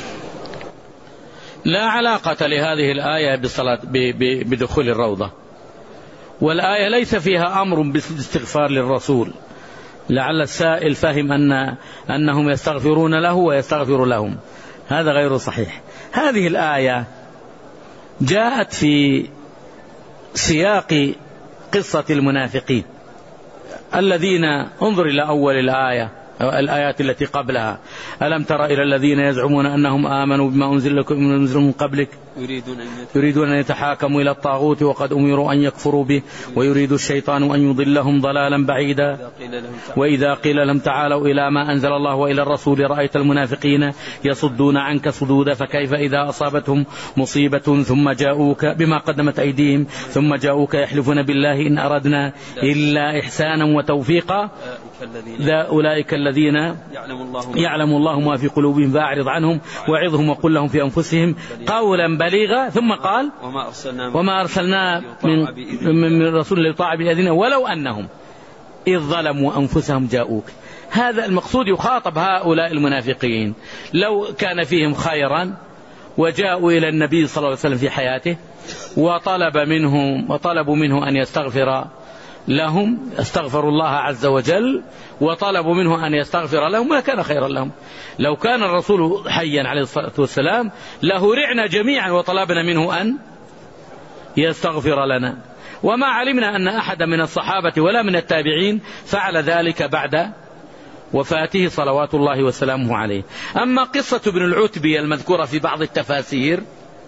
لا علاقة لهذه الآية بالصلاة بدخول الروضة، والآية ليس فيها أمر بالاستغفار للرسول. لعل السائل فهم أن أنهم يستغفرون له ويستغفر لهم، هذا غير صحيح. هذه الآية جاءت في سياق قصة المنافقين الذين، انظر إلى أول الآية الآيات التي قبلها: ألم تر إلى الذين يزعمون أنهم آمنوا بما أنزل لكم من قبلك يريدون أن يتحاكموا إلى الطاغوت وقد أمروا أن يكفروا به ويريد الشيطان أن يضلهم ضلالا بعيدا وإذا قيل لهم تعالوا إلى ما أنزل الله وإلى الرسول رأيت المنافقين يصدون عنك صدودا فكيف إذا أصابتهم مصيبة ثم جاءوك بما قدمت أيديهم ثم جاءوك يحلفون بالله إن أردنا إلا إحسانا وتوفيقا أولئك الذين يعلم الله ما في قلوبهم فأعرض عنهم وعظهم وقل لهم في أنفسهم قولا بليغا. ثم قال: وما أرسلنا من, من رسول ليطاع بإذنه ولو أنهم إذ ظلموا أنفسهم جاءوك. هذا المقصود، يخاطب هؤلاء المنافقين لو كان فيهم خيرا وجاءوا إلى النبي صلى الله عليه وسلم في حياته وطلب منهم وطلبوا منه أن يستغفر لهم، استغفروا الله عز وجل وطلبوا منه أن يستغفر لهم، ما كان خيرا لهم. لو كان الرسول حيا عليه الصلاة والسلام لهرعنا جميعا وطلبنا منه أن يستغفر لنا، وما علمنا أن أحد من الصحابة ولا من التابعين فعل ذلك بعد وفاته صلوات الله وسلامه عليه. أما قصة ابن العتبي المذكورة في بعض التفاسير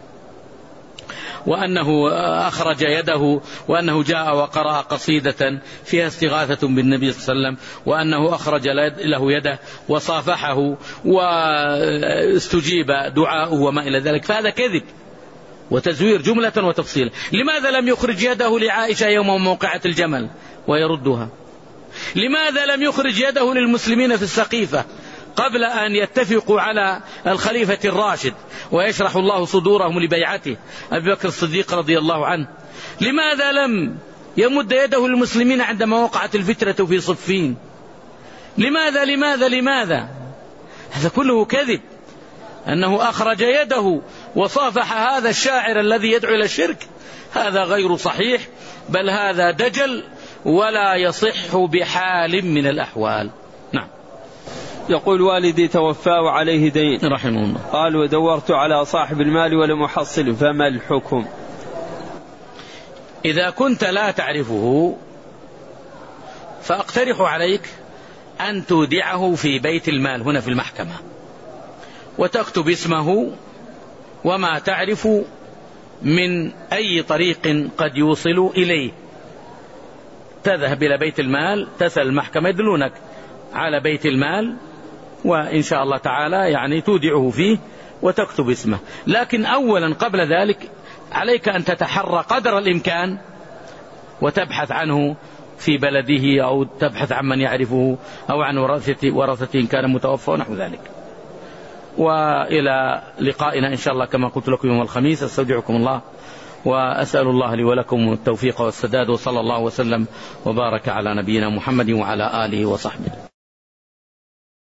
وأنه أخرج يده وأنه جاء وقرأ قصيدة فيها استغاثة بالنبي صلى الله عليه وسلم وأنه أخرج له يده وصافحه واستجيب دعاؤه وما إلى ذلك، فهذا كذب وتزوير جملة وتفصيلا. لماذا لم يخرج يده لعائشة يوم موقعة الجمل ويردها؟ لماذا لم يخرج يده للمسلمين في السقيفة قبل أن يتفقوا على الخليفة الراشد ويشرح الله صدورهم لبيعته أبي بكر الصديق رضي الله عنه؟ لماذا لم يمد يده للمسلمين عندما وقعت الفتنة في صفين؟ لماذا لماذا لماذا؟ هذا كله كذب. أنه أخرج يده وصافح هذا الشاعر الذي يدعو إلى الشرك، هذا غير صحيح، بل هذا دجل ولا يصح بحال من الأحوال. نعم. يقول: والدي توفى وعليه دين رحمه الله، قال: ودورت على صاحب المال ولم أحصله، فما الحكم؟ إذا كنت لا تعرفه فأقترح عليك أن تودعه في بيت المال هنا في المحكمة وتكتب اسمه وما تعرف من أي طريق قد يوصل إليه. تذهب إلى بيت المال تسأل المحكمة يدلونك على بيت المال وإن شاء الله تعالى يعني تودعه فيه وتكتب اسمه. لكن أولا قبل ذلك عليك أن تتحرى قدر الإمكان وتبحث عنه في بلده، أو تبحث عن من يعرفه، أو عن ورثته ورثته إن كان متوفى ونحو ذلك. وإلى لقائنا إن شاء الله كما قلت لكم يوم الخميس. استودعكم الله وأسأل الله لي ولكم التوفيق والسداد، وصلى الله وسلم وبارك على نبينا محمد وعلى آله وصحبه.